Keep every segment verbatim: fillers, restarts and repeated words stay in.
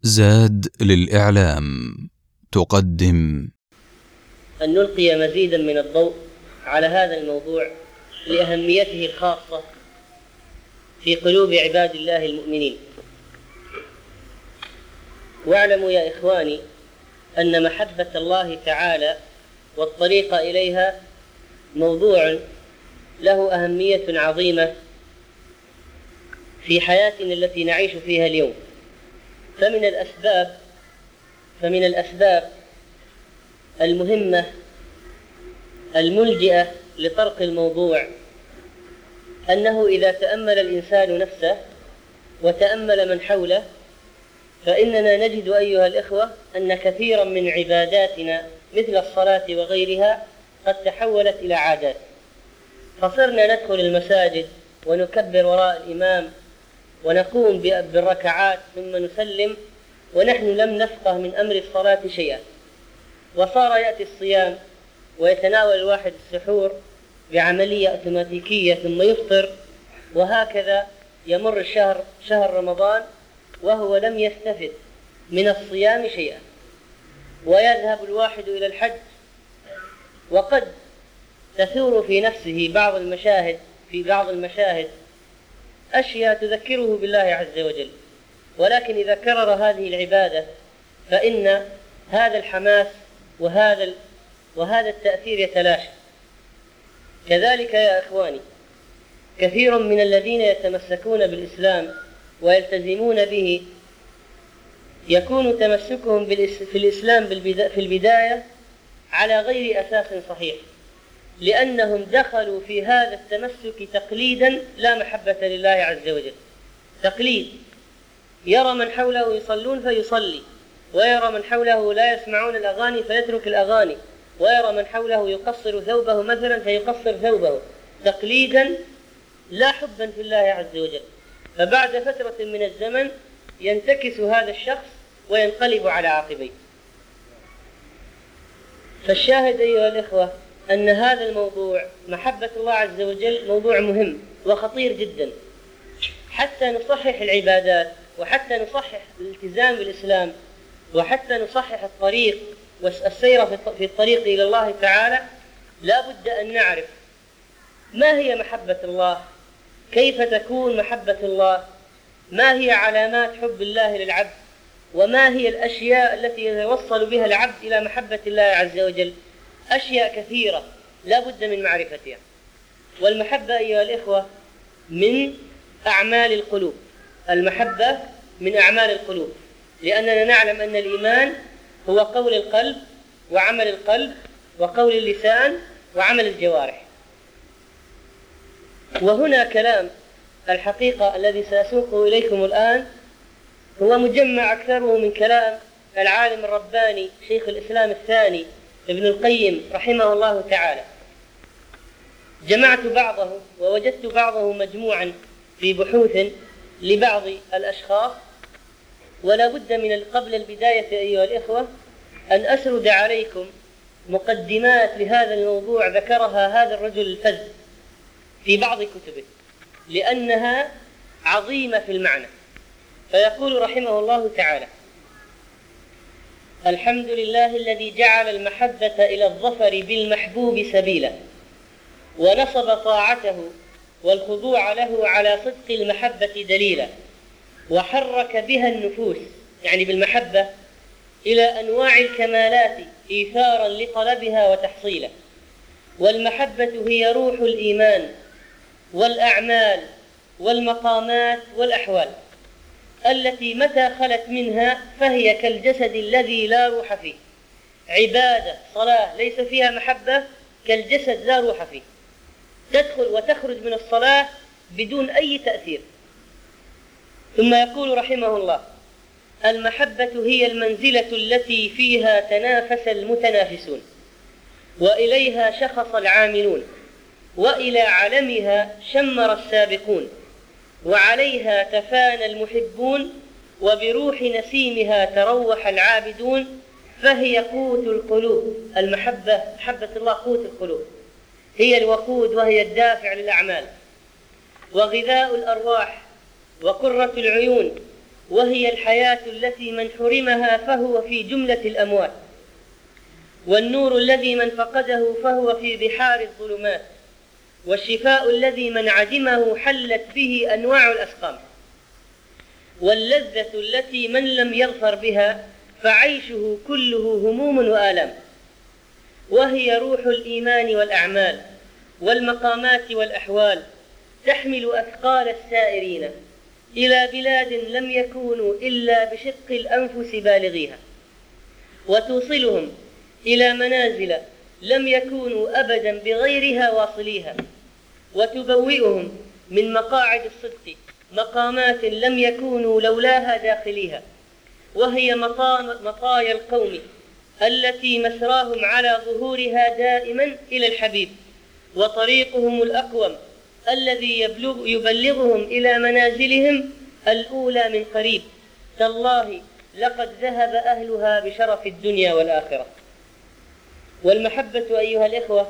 زاد للإعلام تقدم أن نلقي مزيدا من الضوء على هذا الموضوع لأهميته الخاصة في قلوب عباد الله المؤمنين. واعلموا يا إخواني أن محبة الله تعالى والطريق إليها موضوع له أهمية عظيمة في حياتنا التي نعيش فيها اليوم. فمن الأسباب فمن الأسباب المهمة الملجئة لطرق الموضوع أنه إذا تأمل الإنسان نفسه وتأمل من حوله فإننا نجد أيها الإخوة أن كثيرا من عباداتنا مثل الصلاة وغيرها قد تحولت إلى عادات، فصرنا ندخل المساجد ونكبر وراء الإمام ونقوم بالركعات ثم نسلم ونحن لم نفقه من أمر الصلاة شيئا. وصار يأتي الصيام ويتناول الواحد السحور بعملية أوتوماتيكية ثم يفطر، وهكذا يمر الشهر شهر رمضان وهو لم يستفد من الصيام شيئا. ويذهب الواحد إلى الحج وقد تثور في نفسه بعض المشاهد في بعض المشاهد أشياء تذكره بالله عز وجل، ولكن إذا كرر هذه العبادة فإن هذا الحماس وهذا وهذا التأثير يتلاشى. كذلك يا إخواني كثير من الذين يتمسكون بالإسلام ويلتزمون به يكون تمسكهم في الإسلام في البداية على غير أساس صحيح، لأنهم دخلوا في هذا التمسك تقليدا لا محبة لله عز وجل. تقليد، يرى من حوله يصلون فيصلي، ويرى من حوله لا يسمعون الأغاني فيترك الأغاني، ويرى من حوله يقصر ثوبه مثلا فيقصر ثوبه، تقليدا لا حبا في الله عز وجل. فبعد فترة من الزمن ينتكس هذا الشخص وينقلب على عقبيه. فالشاهد أيها الإخوة أن هذا الموضوع محبة الله عز وجل موضوع مهم وخطير جدا، حتى نصحح العبادات وحتى نصحح الالتزام بالإسلام وحتى نصحح الطريق والسير في الطريق إلى الله تعالى. لا بد أن نعرف ما هي محبة الله، كيف تكون محبة الله، ما هي علامات حب الله للعبد، وما هي الأشياء التي يتوصل بها العبد إلى محبة الله عز وجل. أشياء كثيرة لا بد من معرفتها. والمحبة أيها الإخوة من أعمال القلوب، المحبة من أعمال القلوب، لأننا نعلم أن الإيمان هو قول القلب وعمل القلب وقول اللسان وعمل الجوارح. وهنا كلام الحقيقة الذي سأسوقه إليكم الآن هو مجمع أكثره من كلام العالم الرباني شيخ الإسلام الثاني ابن القيم رحمه الله تعالى. جمعت بعضه ووجدت بعضه مجموعا في بحوث لبعض الأشخاص، ولا بد من قبل البداية أيها الإخوة أن أسرد عليكم مقدمات لهذا الموضوع ذكرها هذا الرجل الفذ في بعض كتبه لأنها عظيمة في المعنى. فيقول رحمه الله تعالى: الحمد لله الذي جعل المحبة إلى الظفر بالمحبوب سبيلا، ونصب طاعته والخضوع له على صدق المحبة دليلا، وحرك بها النفوس يعني بالمحبة إلى أنواع الكمالات إيثارا لطلبها وتحصيلا. والمحبة هي روح الإيمان والأعمال والمقامات والأحوال التي متى خلت منها فهي كالجسد الذي لا روح فيه. عبادة صلاة ليس فيها محبة كالجسد لا روح فيه، تدخل وتخرج من الصلاة بدون أي تأثير. ثم يقول رحمه الله: المحبة هي المنزلة التي فيها تنافس المتنافسون، وإليها شخص العاملون، وإلى علمها شمر السابقون، وعليها تفانى المحبون، وبروح نسيمها تروح العابدون، فهي قوت القلوب. المحبة محبة الله قوت القلوب، هي الوقود وهي الدافع للأعمال، وغذاء الأرواح، وقرة العيون، وهي الحياة التي من حرمها فهو في جملة الأموات، والنور الذي من فقده فهو في بحار الظلمات، والشفاء الذي من عدمه حلت به أنواع الأسقام، واللذة التي من لم يظفر بها فعيشه كله هموم وآلام، وهي روح الإيمان والأعمال والمقامات والأحوال، تحمل أثقال السائرين إلى بلاد لم يكونوا إلا بشق الأنفس بالغيها، وتوصلهم إلى منازل لم يكونوا أبدا بغيرها واصليها، وتبوئهم من مقاعد الصدق مقامات لم يكونوا لولاها داخليها، وهي مطايا القوم التي مسراهم على ظهورها دائما إلى الحبيب، وطريقهم الأقوم الذي يبلغ يبلغهم إلى منازلهم الأولى من قريب. تالله لقد ذهب أهلها بشرف الدنيا والآخرة. والمحبة أيها الإخوة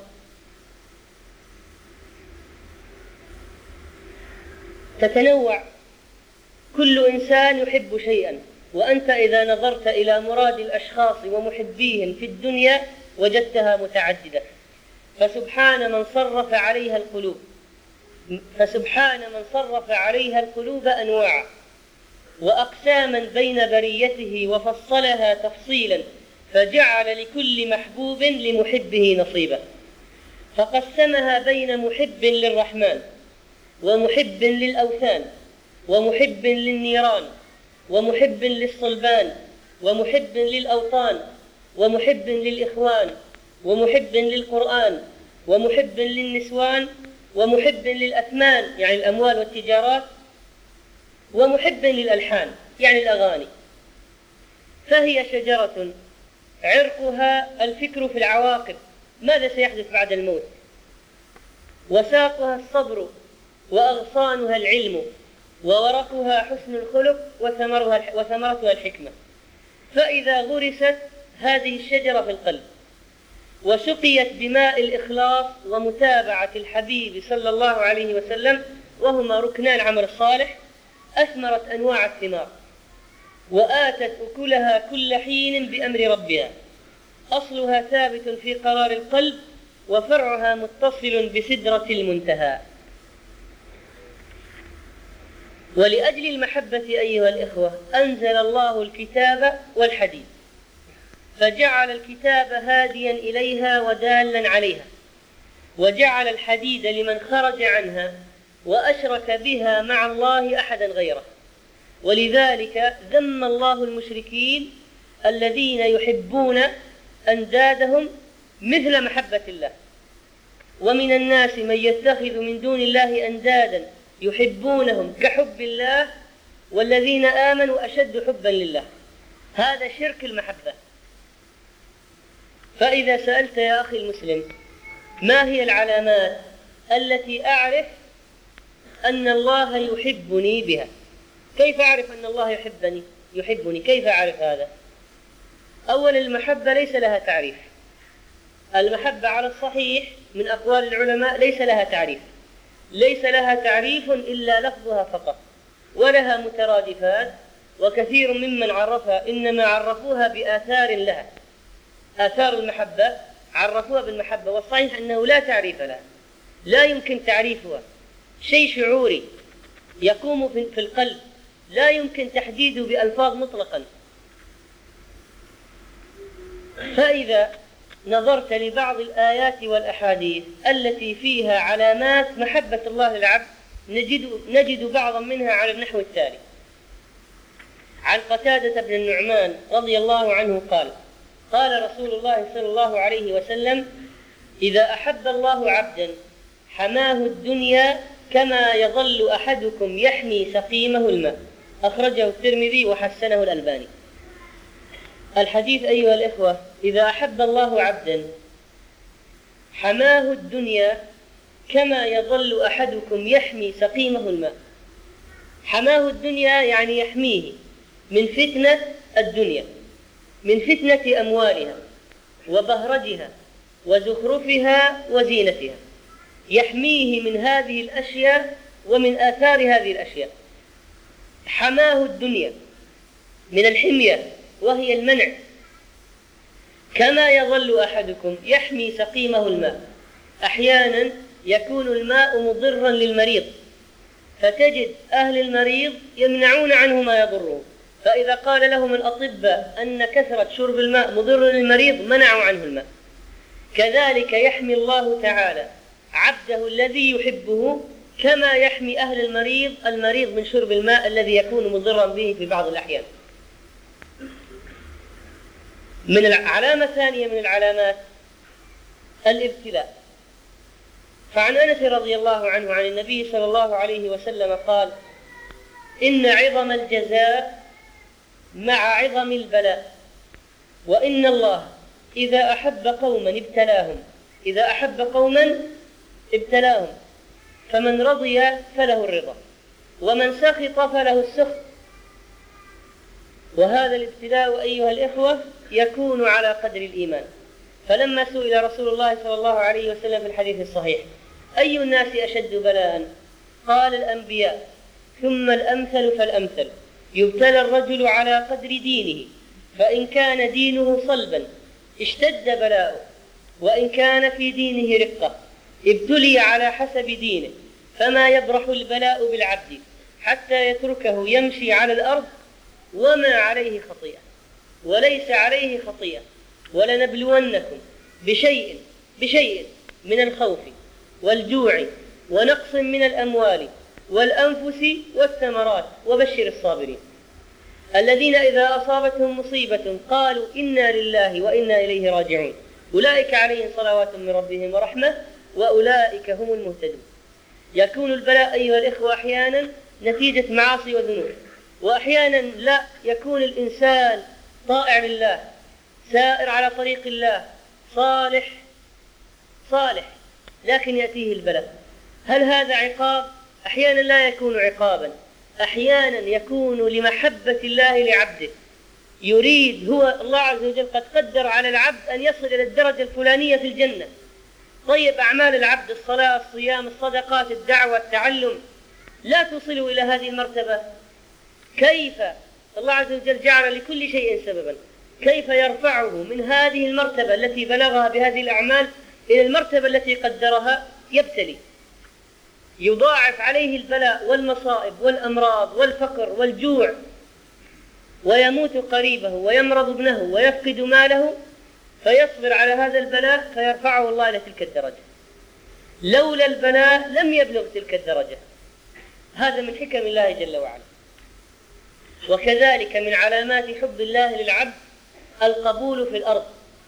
تتنوع، كل إنسان يحب شيئا، وأنت إذا نظرت إلى مراد الأشخاص ومحبيهم في الدنيا وجدتها متعددة، فسبحان من صرف عليها القلوب فسبحان من صرف عليها القلوب أنواعا وأقساما بين بريته، وفصلها تفصيلا، فجعل لكل محبوب لمحبه نصيبا، فقسمها بين محب للرحمن ومحب للأوثان ومحب للنيران ومحب للصلبان ومحب للأوطان ومحب للإخوان ومحب للقرآن ومحب للنسوان ومحب للأثمان يعني الأموال والتجارات ومحب للألحان يعني الأغاني. فهي شجرة عرقها الفكر في العواقب، ماذا سيحدث بعد الموت، وساقها الصبر، وأغصانها العلم، وورقها حسن الخلق، وثمرها وثمرتها الحكمة. فإذا غرست هذه الشجرة في القلب وسقيت بماء الإخلاص ومتابعة الحبيب صلى الله عليه وسلم، وهما ركنان العمل الصالح، أثمرت أنواع الثمار وآتت أكلها كل حين بأمر ربها، أصلها ثابت في قرار القلب، وفرعها متصل بسدرة المنتهى. ولأجل المحبة أيها الإخوة أنزل الله الكتاب والحديث، فجعل الكتاب هاديا إليها ودالا عليها، وجعل الحديد لمن خرج عنها وأشرك بها مع الله أحدا غيره. ولذلك ذم الله المشركين الذين يحبون أندادهم مثل محبة الله. ومن الناس من يتخذ من دون الله أندادا يحبونهم كحب الله والذين آمنوا أشد حبا لله، هذا شرك المحبة. فإذا سألت يا أخي المسلم ما هي العلامات التي أعرف أن الله يحبني بها، كيف أعرف أن الله يحبني يحبني كيف أعرف هذا؟ أولا المحبة ليس لها تعريف، المحبة على الصحيح من أقوال العلماء ليس لها تعريف، ليس لها تعريف إلا لفظها فقط، ولها مترادفات، وكثير ممن عرفها إنما عرفوها بآثار لها، آثار المحبة عرفوها بالمحبة، والصحيح أنه لا تعريف لها، لا يمكن تعريفها، شيء شعوري يقوم في القلب لا يمكن تحديده بألفاظ مطلقا. فإذا نظرت لبعض الآيات والأحاديث التي فيها علامات محبة الله للعبد نجد, نجد بعضا منها على النحو التالي: عن قتادة بن النعمان رضي الله عنه قال: قال رسول الله صلى الله عليه وسلم: إذا أحب الله عبدا حماه الدنيا كما يظل أحدكم يحمي سقيمه الماء، أخرجه الترمذي وحسنه الألباني. الحديث أيها الإخوة: إذا أحب الله عبدا حماه الدنيا كما يظل أحدكم يحمي سقيمه الماء. حماه الدنيا يعني يحميه من فتنة الدنيا، من فتنة أموالها وبهرجها وزخرفها وزينتها، يحميه من هذه الأشياء ومن آثار هذه الأشياء. حماه الدنيا من الحمية وهي المنع. كما يظل أحدكم يحمي سقيمه الماء، أحيانا يكون الماء مضرا للمريض، فتجد أهل المريض يمنعون عنه ما يضره، فإذا قال لهم الأطباء أن كثرة شرب الماء مضر للمريض منعوا عنه الماء. كذلك يحمي الله تعالى عبده الذي يحبه كما يحمي أهل المريض المريض من شرب الماء الذي يكون مضرا به في بعض الأحيان. من العلامة الثانية من العلامات الابتلاء. فعن أنس رضي الله عنه عن النبي صلى الله عليه وسلم قال: إن عظم الجزاء مع عظم البلاء، وإن الله إذا أحب قوما ابتلاهم إذا أحب قوما ابتلاهم فمن رضي فله الرضا ومن سخط فله السخط. وهذا الابتلاء أيها الإخوة يكون على قدر الإيمان. فلما سئل رسول الله صلى الله عليه وسلم في الحديث الصحيح: أي الناس أشد بلاء؟ قال: الأنبياء، ثم الأمثل فالأمثل، يبتلى الرجل على قدر دينه، فإن كان دينه صلبا اشتد بلاؤه، وإن كان في دينه رقة ابتلي على حسب دينه، فما يبرح البلاء بالعبد حتى يتركه يمشي على الأرض وما عليه خطيئة وليس عليه خطيئة. ولنبلونكم بشيء بشيء من الخوف والجوع ونقص من الأموال والأنفس والثمرات وبشر الصابرين الذين إذا أصابتهم مصيبة قالوا إنا لله وإنا إليه راجعون أولئك عليهم صلوات من ربهم ورحمة وأولئك هم المهتدون. يكون البلاء أيها الإخوة أحيانا نتيجة معاصي وذنوب، وأحيانا لا، يكون الإنسان طائع لله سائر على طريق الله صالح صالح لكن يأتيه البلاء. هل هذا عقاب؟ أحيانا لا يكون عقابا، أحيانا يكون لمحبة الله لعبده، يريد هو الله عز وجل قد قدر على العبد أن يصل إلى الدرجة الفلانية في الجنة. طيب أعمال العبد الصلاة الصيام الصدقات الدعوة التعلم لا تصل إلى هذه المرتبة، كيف الله عز وجل جعل لكل شيء سببا، كيف يرفعه من هذه المرتبة التي بلغها بهذه الأعمال إلى المرتبة التي قدرها؟ يبتلي، يضاعف عليه البلاء والمصائب والأمراض والفقر والجوع، ويموت قريبه ويمرض ابنه ويفقد ماله، فيصبر على هذا البلاء فيرفعه الله إلى تلك الدرجة. لولا البلاء لم يبلغ تلك الدرجة. هذا من حكم الله جل وعلا. وكذلك من علامات حب الله للعبد القبول في الأرض.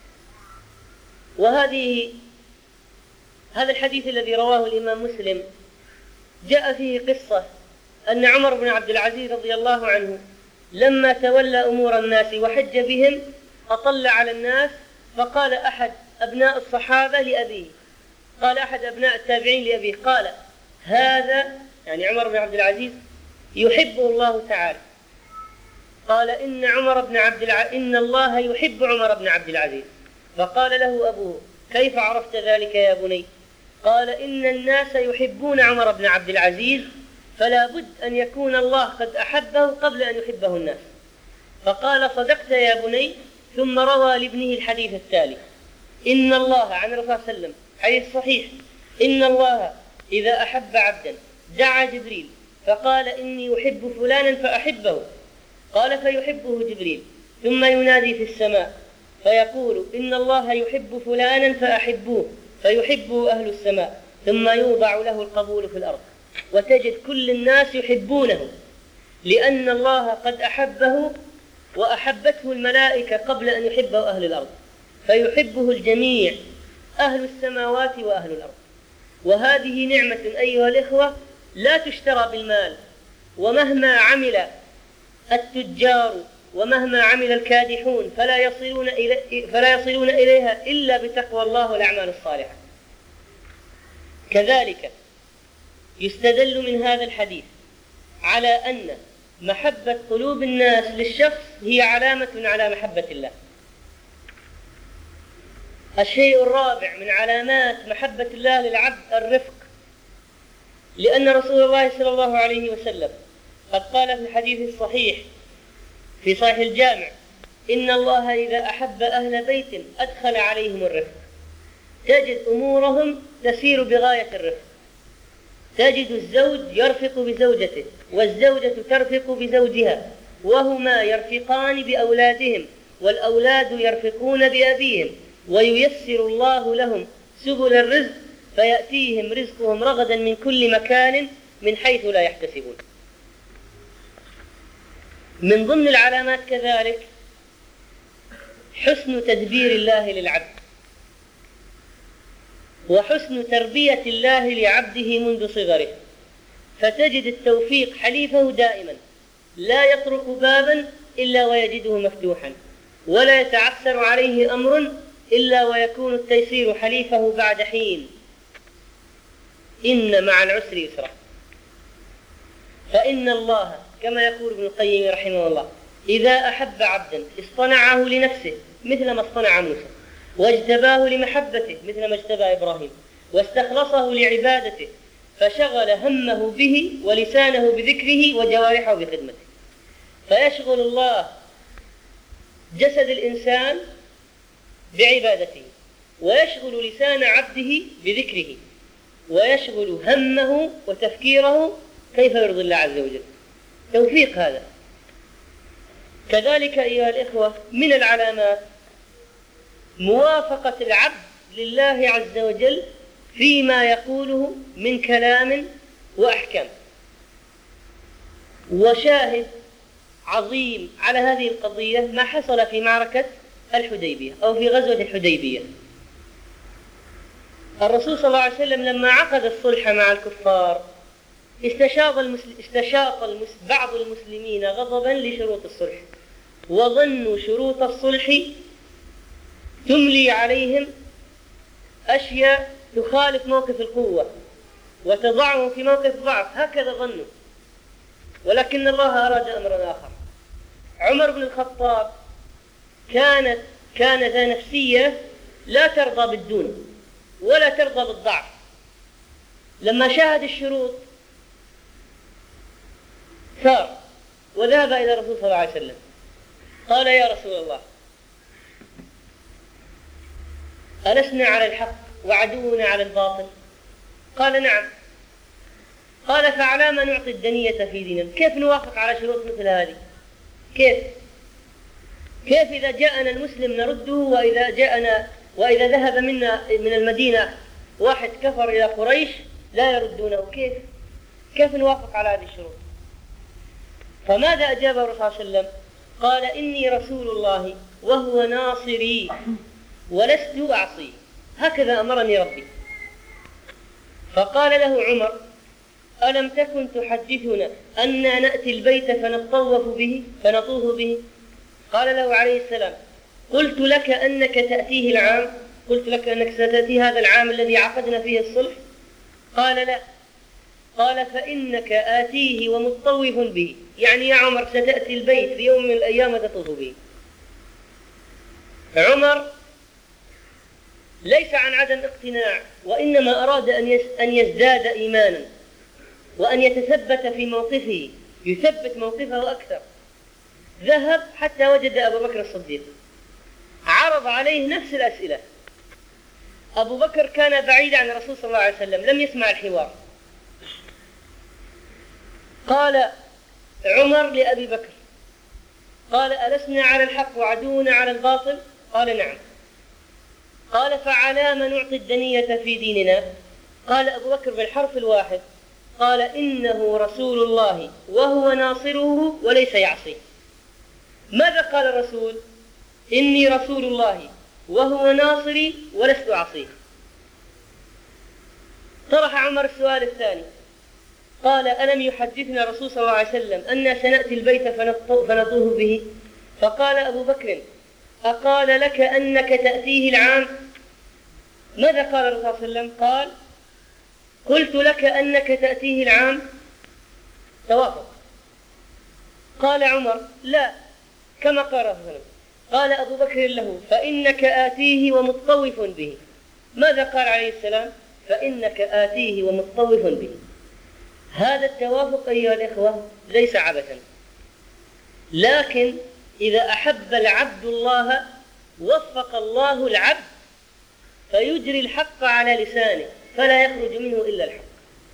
وهذه هذا الحديث الذي رواه الإمام مسلم جاء فيه قصة أن عمر بن عبد العزيز رضي الله عنه لما تولى أمور الناس وحج بهم أطل على الناس، فقال أحد أبناء الصحابة لأبيه، قال أحد أبناء التابعين لأبيه، قال: هذا يعني عمر بن عبد العزيز يحبه الله تعالى. قال: إن عمر بن عبد الع... إن الله يحب عمر بن عبد العزيز. فقال له أبوه: كيف عرفت ذلك يا بني؟ قال: إن الناس يحبون عمر بن عبد العزيز، فلا بد أن يكون الله قد أحبه قبل أن يحبه الناس. فقال: صدقت يا بني. ثم روى لابنه الحديث التالي: إن الله عن الرسول صلى الله عليه وسلم، حديث صحيح، إن الله إذا أحب عبدا دعا جبريل فقال: إني أحب فلانا فأحبه، قال: فيحبه جبريل، ثم ينادي في السماء فيقول: إن الله يحب فلانا فأحبوه، فيحبه أهل السماء، ثم يوضع له القبول في الأرض، وتجد كل الناس يحبونه لأن الله قد أحبه وأحبته الملائكة قبل أن يحبه أهل الأرض، فيحبه الجميع، أهل السماوات وأهل الأرض. وهذه نعمة أيها الإخوة لا تشترى بالمال، ومهما عمل التجار ومهما عمل الكادحون فلا يصلون إلي فلا يصلون إليها إلا بتقوى الله والأعمال الصالحة. كذلك يستدل من هذا الحديث على أن محبة قلوب الناس للشخص هي علامة على محبة الله. الشيء الرابع من علامات محبة الله للعبد الرفق، لأن رسول الله صلى الله عليه وسلم قد قال في الحديث الصحيح في صحيح الجامع: إن الله إذا أحب أهل بيت أدخل عليهم الرفق. تجد أمورهم تسير بغاية الرفق، تجد الزوج يرفق بزوجته والزوجة ترفق بزوجها، وهما يرفقان بأولادهم والأولاد يرفقون بأبيهم، وييسر الله لهم سبل الرزق فيأتيهم رزقهم رغدا من كل مكان من حيث لا يحتسبون. من ضمن العلامات كذلك حسن تدبير الله للعبد وحسن تربية الله لعبده منذ صغره، فتجد التوفيق حليفه دائما، لا يطرق بابا إلا ويجده مفتوحا، ولا يتعثر عليه أمر إلا ويكون التيسير حليفه بعد حين. إن مع العسر يسرا، فإن الله كما يقول ابن القيم رحمه الله: إذا أحب عبدا اصطنعه لنفسه مثل ما اصطنع موسى، واجتباه لمحبته مثل ما اجتبى إبراهيم، واستخلصه لعبادته فشغل همه به ولسانه بذكره وجوارحه بخدمته. فيشغل الله جسد الإنسان بعبادته، ويشغل لسان عبده بذكره، ويشغل همه وتفكيره كيف يرضي الله عز وجل. توفيق هذا. كذلك أيها الإخوة من العلامات موافقة العبد لله عز وجل فيما يقوله من كلام وأحكام. وشاهد عظيم على هذه القضية ما حصل في معركة الحديبية أو في غزوة الحديبية. الرسول صلى الله عليه وسلم لما عقد الصلح مع الكفار استشاط, المسل... استشاط المس... بعض المسلمين غضبا لشروط الصلح، وظنوا شروط الصلح تملي عليهم أشياء تخالف موقف القوة وتضعهم في موقف ضعف، هكذا ظنوا. ولكن الله أراد أمرا آخر. عمر بن الخطاب كانت كان ذا نفسية لا ترضى بالدون ولا ترضى بالضعف. لما شاهد الشروط ثار وذهب إلى الرسول صلى الله عليه وسلم، قال: يا رسول الله، ألسنا على الحق وعدونا على الباطل؟ قال: نعم. قال: فعلى ما نعطي الدنية في ديننا؟ كيف نوافق على شروط مثل هذه؟ كيف كيف إذا جاءنا المسلم نرده، وإذا جاءنا وإذا ذهب منا من المدينة واحد كفر إلى قريش لا يردونه؟ كيف كيف نوافق على هذه الشروط؟ فماذا أجاب الرسول صلى الله عليه وسلم؟ قال: إني رسول الله وهو ناصري ولست أعصي، هكذا أمرني ربي. فقال له عمر: ألم تكن تحدثنا أننا نأتي البيت فنطوف به فنطوف به؟ قال له عليه السلام: قلت لك أنك تأتيه العام قلت لك أنك ستأتي هذا العام الذي عقدنا فيه الصلح؟ قال: لا. قال: فإنك آتيه ومطوف به، يعني يا عمر ستأتي البيت في يوم من الأيام وتطوف به. عمر ليس عن عدم اقتناع، وإنما أراد أن يزداد إيمانا وأن يتثبت في موقفه، يثبت موقفه أكثر. ذهب حتى وجد أبو بكر الصديق، عرض عليه نفس الأسئلة. أبو بكر كان بعيد عن الرسول صلى الله عليه وسلم، لم يسمع الحوار. قال عمر لأبي بكر: قال: ألسنا على الحق وعدونا على الباطل؟ قال: نعم. قال: فعلى ما نعطي الدنية في ديننا؟ قال أبو بكر بالحرف الواحد: قال: إنه رسول الله وهو ناصره وليس يعصي. ماذا قال الرسول؟ إني رسول الله وهو ناصري ولست أعصيه. طرح عمر السؤال الثاني، قال: ألم يحدثنا الرسول صلى الله عليه وسلم أننا سنأتي البيت فنطوف به؟ فقال أبو بكر: أقال لك أنك تأتيه العام؟ ماذا قال الرسول صلى الله عليه وسلم؟ قال: قلت لك أنك تأتيه العام. توافق. قال عمر: لا، كما قال الرسول صلى الله عليه وسلم. قال أبو بكر له: فإنك آتيه ومطوف به. ماذا قال عليه السلام؟ فإنك آتيه ومطوف به. هذا التوافق أيها الإخوة ليس عبثا، لكن إذا أحب العبد الله وفق الله العبد فيجري الحق على لسانه فلا يخرج منه إلا الحق.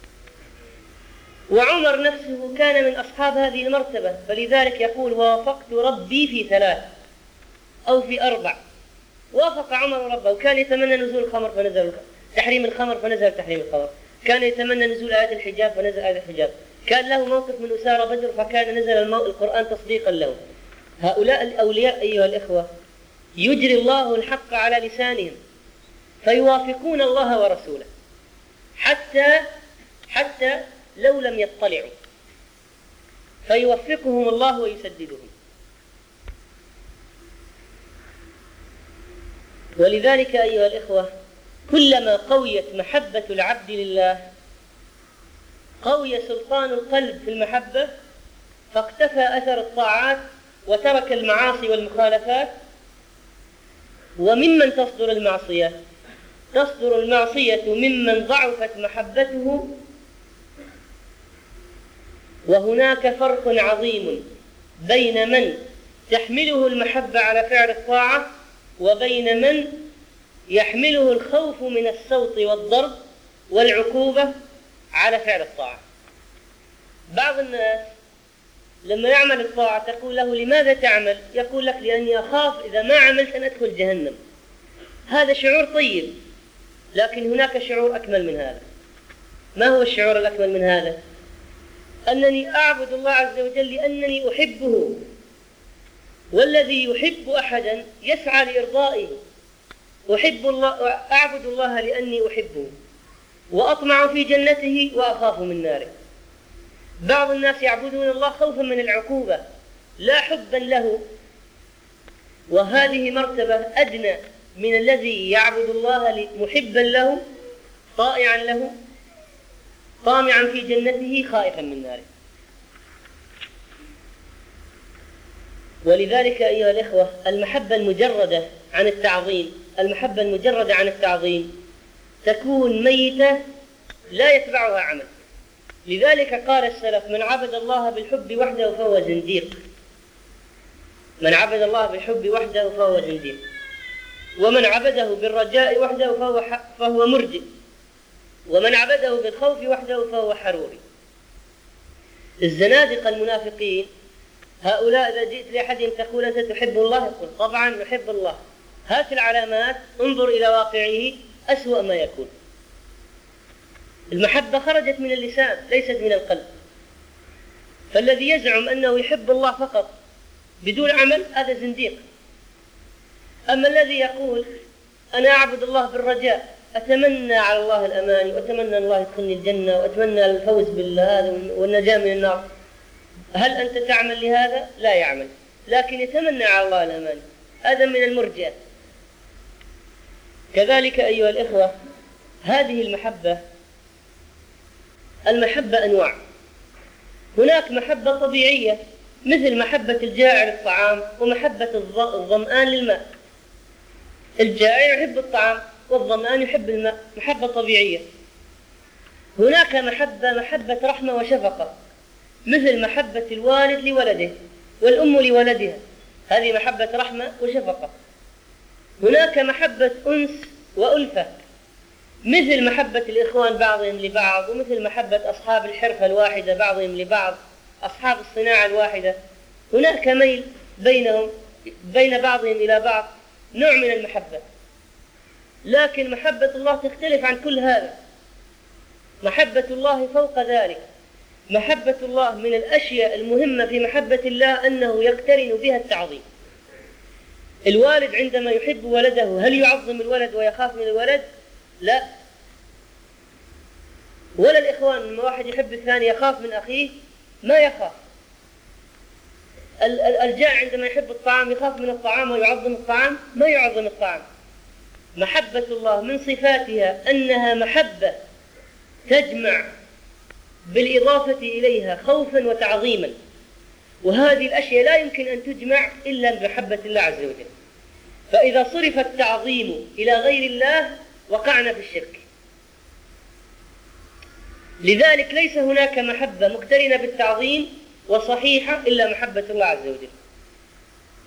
وعمر نفسه كان من أصحاب هذه المرتبة، فلذلك يقول: وافقت ربي في ثلاث أو في أربع. وافق عمر ربه، وكان يتمنى نزول الخمر فنزل تحريم الخمر فنزل تحريم الخمر، كان يتمنى نزول آية الحجاب فنزل آية الحجاب، كان له موقف من أسارى بدر فكان نزل القرآن تصديقا له. هؤلاء الأولياء أيها الإخوة يجري الله الحق على لسانهم فيوافقون الله ورسوله حتى حتى لو لم يطلعوا، فيوفقهم الله ويسددهم. ولذلك أيها الإخوة كلما قويت محبة العبد لله قوي سلطان القلب في المحبة، فاقتفى أثر الطاعات وترك المعاصي والمخالفات. وممن تصدر المعصية تصدر المعصية ممن ضعفت محبته. وهناك فرق عظيم بين من تحمله المحبة على فعل الطاعة وبين من يحمله الخوف من السوط والضرب والعقوبة على فعل الطاعة. بعض الناس لما يعمل الطاعة تقول له: لماذا تعمل؟ يقول لك: لأني أخاف إذا ما عملت أن أدخل جهنم. هذا شعور طيب، لكن هناك شعور أكمل من هذا. ما هو الشعور الأكمل من هذا؟ أنني أعبد الله عز وجل لأنني أحبه، والذي يحب أحدا يسعى لإرضائه. أحب الله، أعبد الله لأني أحبه وأطمع في جنته وأخاف من ناره. بعض الناس يعبدون الله خوفا من العقوبة لا حبا له، وهذه مرتبة أدنى من الذي يعبد الله محبا له طائعا له طامعا في جنته خائفا من ناره. ولذلك أيها الإخوة المحبة المجردة عن التعظيم المحبة المجردة عن التعظيم تكون ميتة لا يتبعها عمل. لذلك قال السلف: من عبد الله بالحب وحده فهو زنديق. من عبد الله بالحب وحده فهو زنديق، ومن عبده بالرجاء وحده فهو, فهو مرجئ، ومن عبده بالخوف وحده فهو حروري. الزنادقة المنافقين هؤلاء إذا جئت لأحدهم تقول: أنت تحب الله؟ يقول: طبعا يحب الله. هات العلامات، انظر إلى واقعه، أسوأ ما يكون. المحبة خرجت من اللسان ليست من القلب. فالذي يزعم أنه يحب الله فقط بدون عمل هذا زنديق. أما الذي يقول: أنا أعبد الله بالرجاء، أتمنى على الله الأمان، وأتمنى الله يدخلني الجنة، وأتمنى الفوز بالله والنجاة من النار، هل أنت تعمل لهذا؟ لا يعمل، لكن يتمنى على الله الأمان. هذا من المرجئة. كذلك أيها الإخوة هذه المحبة المحبة أنواع. هناك محبة طبيعية مثل محبة الجائع للطعام ومحبة الظمآن للماء. الجائع يحب الطعام والظمآن يحب الماء، محبة طبيعية. هناك محبة محبة رحمة وشفقة مثل محبة الوالد لولده والأم لولدها، هذه محبة رحمة وشفقة. هناك محبة أنس وألفة مثل محبة الإخوان بعضهم لبعض، ومثل محبة أصحاب الحرفة الواحدة بعضهم لبعض، أصحاب الصناعة الواحدة. هناك ميل بينهم بين بعضهم إلى بعض، نوع من المحبة. لكن محبة الله تختلف عن كل هذا. محبة الله فوق ذلك. محبة الله من الأشياء المهمة في محبة الله أنه يقترن بها التعظيم. الوالد عندما يحب ولده هل يعظم الولد ويخاف من الولد؟ لا. ولا الإخوان لما واحد يحب الثاني يخاف من أخيه؟ ما يخاف. الجائع عندما يحب الطعام يخاف من الطعام ويعظم الطعام؟ ما يعظم الطعام. محبة الله من صفاتها أنها محبة تجمع بالإضافة إليها خوفا وتعظيما، وهذه الأشياء لا يمكن أن تجمع إلا بمحبة الله عز وجل. فإذا صرف التعظيم إلى غير الله وقعنا في الشرك. لذلك ليس هناك محبة مقترنة بالتعظيم وصحيحة إلا محبة الله عز وجل.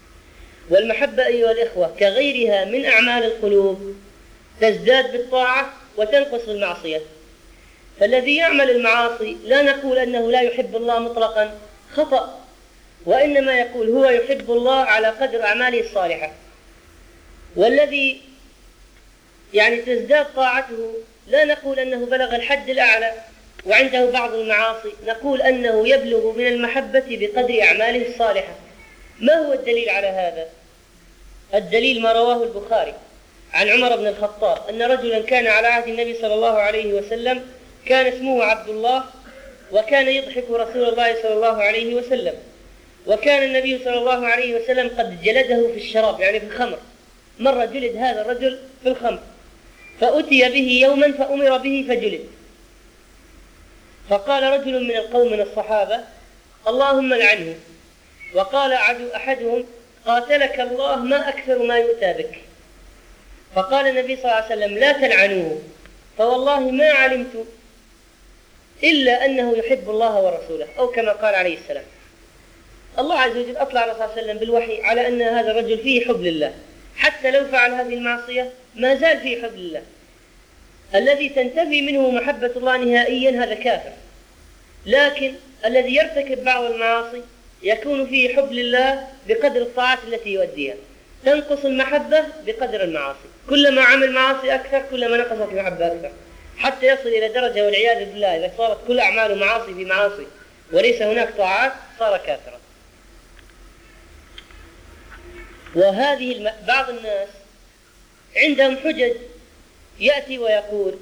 والمحبة أيها الإخوة كغيرها من أعمال القلوب تزداد بالطاعة وتنقص بالمعصية. فالذي يعمل المعاصي لا نقول أنه لا يحب الله مطلقا، خطأ، وإنما يقول هو يحب الله على قدر أعماله الصالحة. والذي يعني تزداد طاعته لا نقول أنه بلغ الحد الأعلى وعنده بعض المعاصي، نقول أنه يبلغ من المحبة بقدر أعماله الصالحة. ما هو الدليل على هذا؟ الدليل ما رواه البخاري عن عمر بن الخطاب أن رجلا كان على عهد النبي صلى الله عليه وسلم كان اسمه عبد الله، وكان يضحك رسول الله صلى الله عليه وسلم، وكان النبي صلى الله عليه وسلم قد جلده في الشراب يعني في الخمر، مرة جلد هذا الرجل في الخمر، فأتي به يوما فأمر به فجلد. فقال رجل من القوم من الصحابة اللهم لعنه، وقال أحدهم قاتلك الله ما أكثر ما يؤتى بك. فقال النبي صلى الله عليه وسلم لا تلعنوه، فوالله ما علمت إلا أنه يحب الله ورسوله، أو كما قال عليه السلام. الله عز وجل أطلع الرسول صلى الله عليه وسلم بالوحي على أن هذا الرجل فيه حب لله، حتى لو فعل هذه المعصية ما زال فيه حب لله. الذي تنتفي منه محبة الله نهائيا هذا كافر، لكن الذي يرتكب بعض المعاصي يكون فيه حب لله بقدر الطاعات التي يؤديها، تنقص المحبة بقدر المعاصي، كلما عمل معاصي أكثر كلما نقصت المحبة أكثر، حتى يصل إلى درجة والعياذ بالله إذا صارت كل أعماله معاصي في معاصي وليس هناك طاعات صار كافرا. وهذه الم... بعض الناس عندهم حجج، يأتي ويقول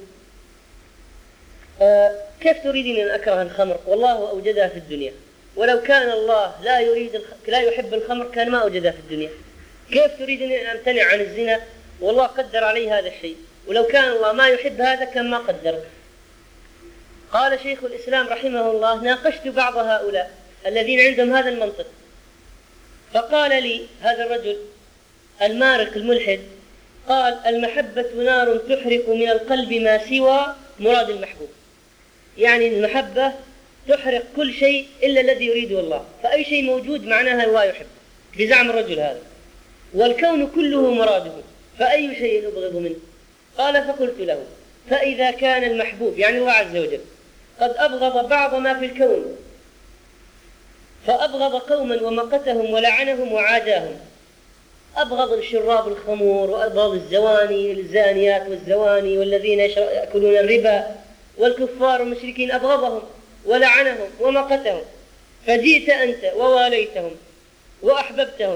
آه كيف تريدين أن أكره الخمر والله أوجدها في الدنيا، ولو كان الله لا يريد الخ... لا يحب الخمر كان ما أوجدها في الدنيا. كيف تريدين أن أمتنع عن الزنا والله قدر علي هذا الشيء، ولو كان الله ما يحب هذا كان ما قدر. قال شيخ الإسلام رحمه الله ناقشت بعض هؤلاء الذين عندهم هذا المنطق، فقال لي هذا الرجل المارق الملحد قال المحبة نار تحرق من القلب ما سوى مراد المحبوب، يعني المحبة تحرق كل شيء إلا الذي يريده الله، فأي شيء موجود معناها الله يحب بزعم الرجل هذا، والكون كله مراده، فأي شيء أبغض منه؟ قال فقلت له فإذا كان المحبوب يعني الله عز وجل قد أبغض بعض ما في الكون، فأبغض قوما ومقتهم ولعنهم وعاداهم، أبغض الشراب الخمور وأبغض الزواني الزانيات والزواني والذين يأكلون الربا والكفار والمشركين أبغضهم ولعنهم ومقتهم، فجئت أنت وواليتهم وأحببتهم،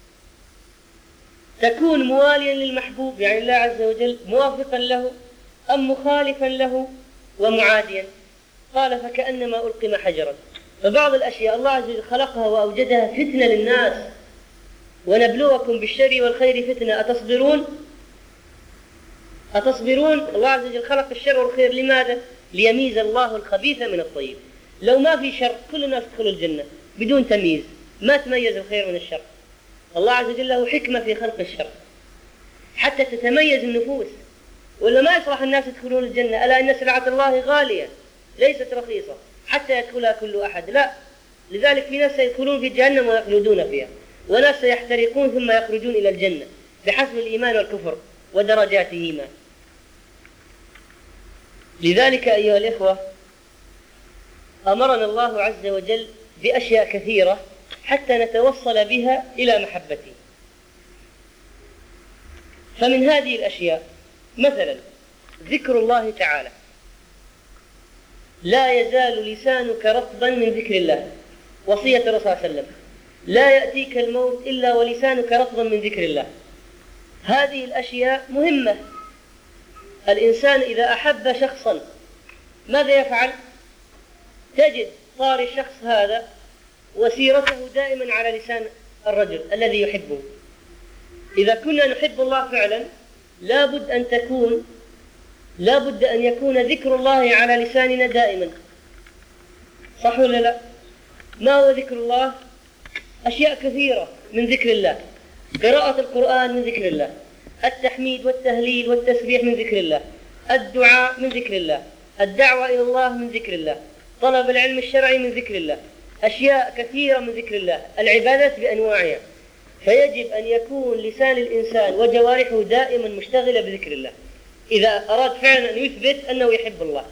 تكون مواليا للمحبوب يعني الله عز وجل موافقا له أم مخالفا له ومعاديا؟ قال فكأنما ألقم حجرا. فبعض الأشياء الله عز وجل خلقها وأوجدها فتنة للناس، ونبلوكم بالشر والخير فتنة أتصبرون؟ أتصبرون؟ الله عز وجل خلق الشر والخير لماذا؟ ليميز الله الخبيث من الطيب. لو ما في شر كل الناس تدخل الجنة بدون تمييز، ما تميز الخير من الشر. الله عز وجل له حكمة في خلق الشر حتى تتميز النفوس، ولا ما يصلح الناس يدخلون الجنة. ألا إن سلعة الله غالية ليست رخيصة حتى يدخلها كل أحد، لا، لذلك في ناس يدخلون في جهنم ويخلدون فيها، وناس سيحترقون ثم يخرجون إلى الجنة بحسب الإيمان والكفر ودرجاتهما. لذلك أيها الإخوة أمرنا الله عز وجل بأشياء كثيرة حتى نتوصل بها إلى محبته. فمن هذه الأشياء مثلا ذكر الله تعالى، لا يزال لسانك رطبا من ذكر الله، وصية الرسول صلى الله عليه وسلم، لا يأتيك الموت إلا ولسانك رطبا من ذكر الله. هذه الأشياء مهمة. الإنسان إذا أحب شخصا ماذا يفعل؟ تجد صار الشخص هذا وسيرته دائما على لسان الرجل الذي يحبه. إذا كنا نحب الله فعلا لابد أن تكون لابد أن يكون ذكر الله على لساننا دائما، صح ولا لا؟ ما هو ذكر الله؟ أشياء كثيرة من ذكر الله، قراءة القرآن من ذكر الله، التحميد والتهليل والتسبيح من ذكر الله، الدعاء من ذكر الله، الدعوة إلى الله من ذكر الله، طلب العلم الشرعي من ذكر الله، أشياء كثيرة من ذكر الله، العبادات بأنواعها. فيجب أن يكون لسان الإنسان وجوارحه دائما مشتغلة بذكر الله إذا أراد فعلا أن يثبت أنه يحب الله.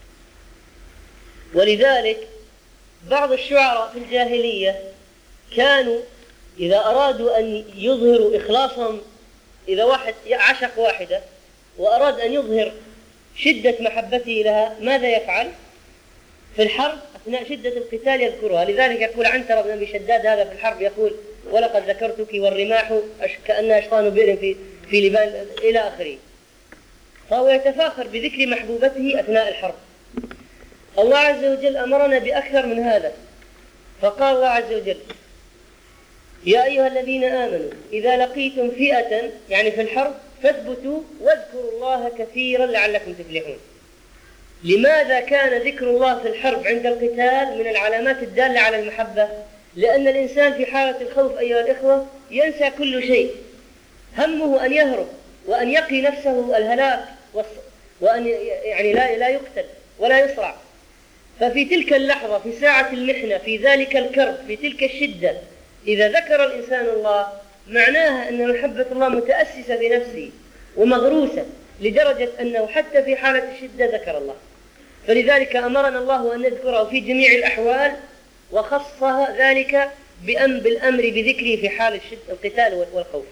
ولذلك بعض الشعراء في الجاهلية كانوا إذا أرادوا أن يظهروا إخلاصهم، إذا واحد عشق واحدة وأراد أن يظهر شدة محبته لها، ماذا يفعل؟ في الحرب أثناء شدة القتال يذكرها. لذلك يقول عنترة بن أبي شداد هذا في الحرب يقول: ولقد ذكرتك والرماح كأنها أشطان بئر في في لبان إلى آخره. فهو يتفاخر بذكر محبوبته أثناء الحرب. الله عز وجل أمرنا بأكثر من هذا، فقال الله عز وجل: يا أيها الذين آمنوا إذا لقيتم فئة، يعني في الحرب، فاثبتوا واذكروا الله كثيرا لعلكم تفلحون. لماذا كان ذكر الله في الحرب عند القتال من العلامات الدالة على المحبة؟ لأن الإنسان في حالة الخوف أيها الإخوة ينسى كل شيء، همه أن يهرب وأن يقي نفسه الهلاك وأن يعني لا لا يقتل ولا يصرع. ففي تلك اللحظة، في ساعة المحنة، في ذلك الكرب، في تلك الشدة، إذا ذكر الإنسان الله معناها أن محبة الله متأسسة في نفسه ومغروسة لدرجة أنه حتى في حالة الشدة ذكر الله. فلذلك أمرنا الله أن نذكره في جميع الأحوال، وخصها ذلك بأم بالأمر بذكره في حال القتال والخوف.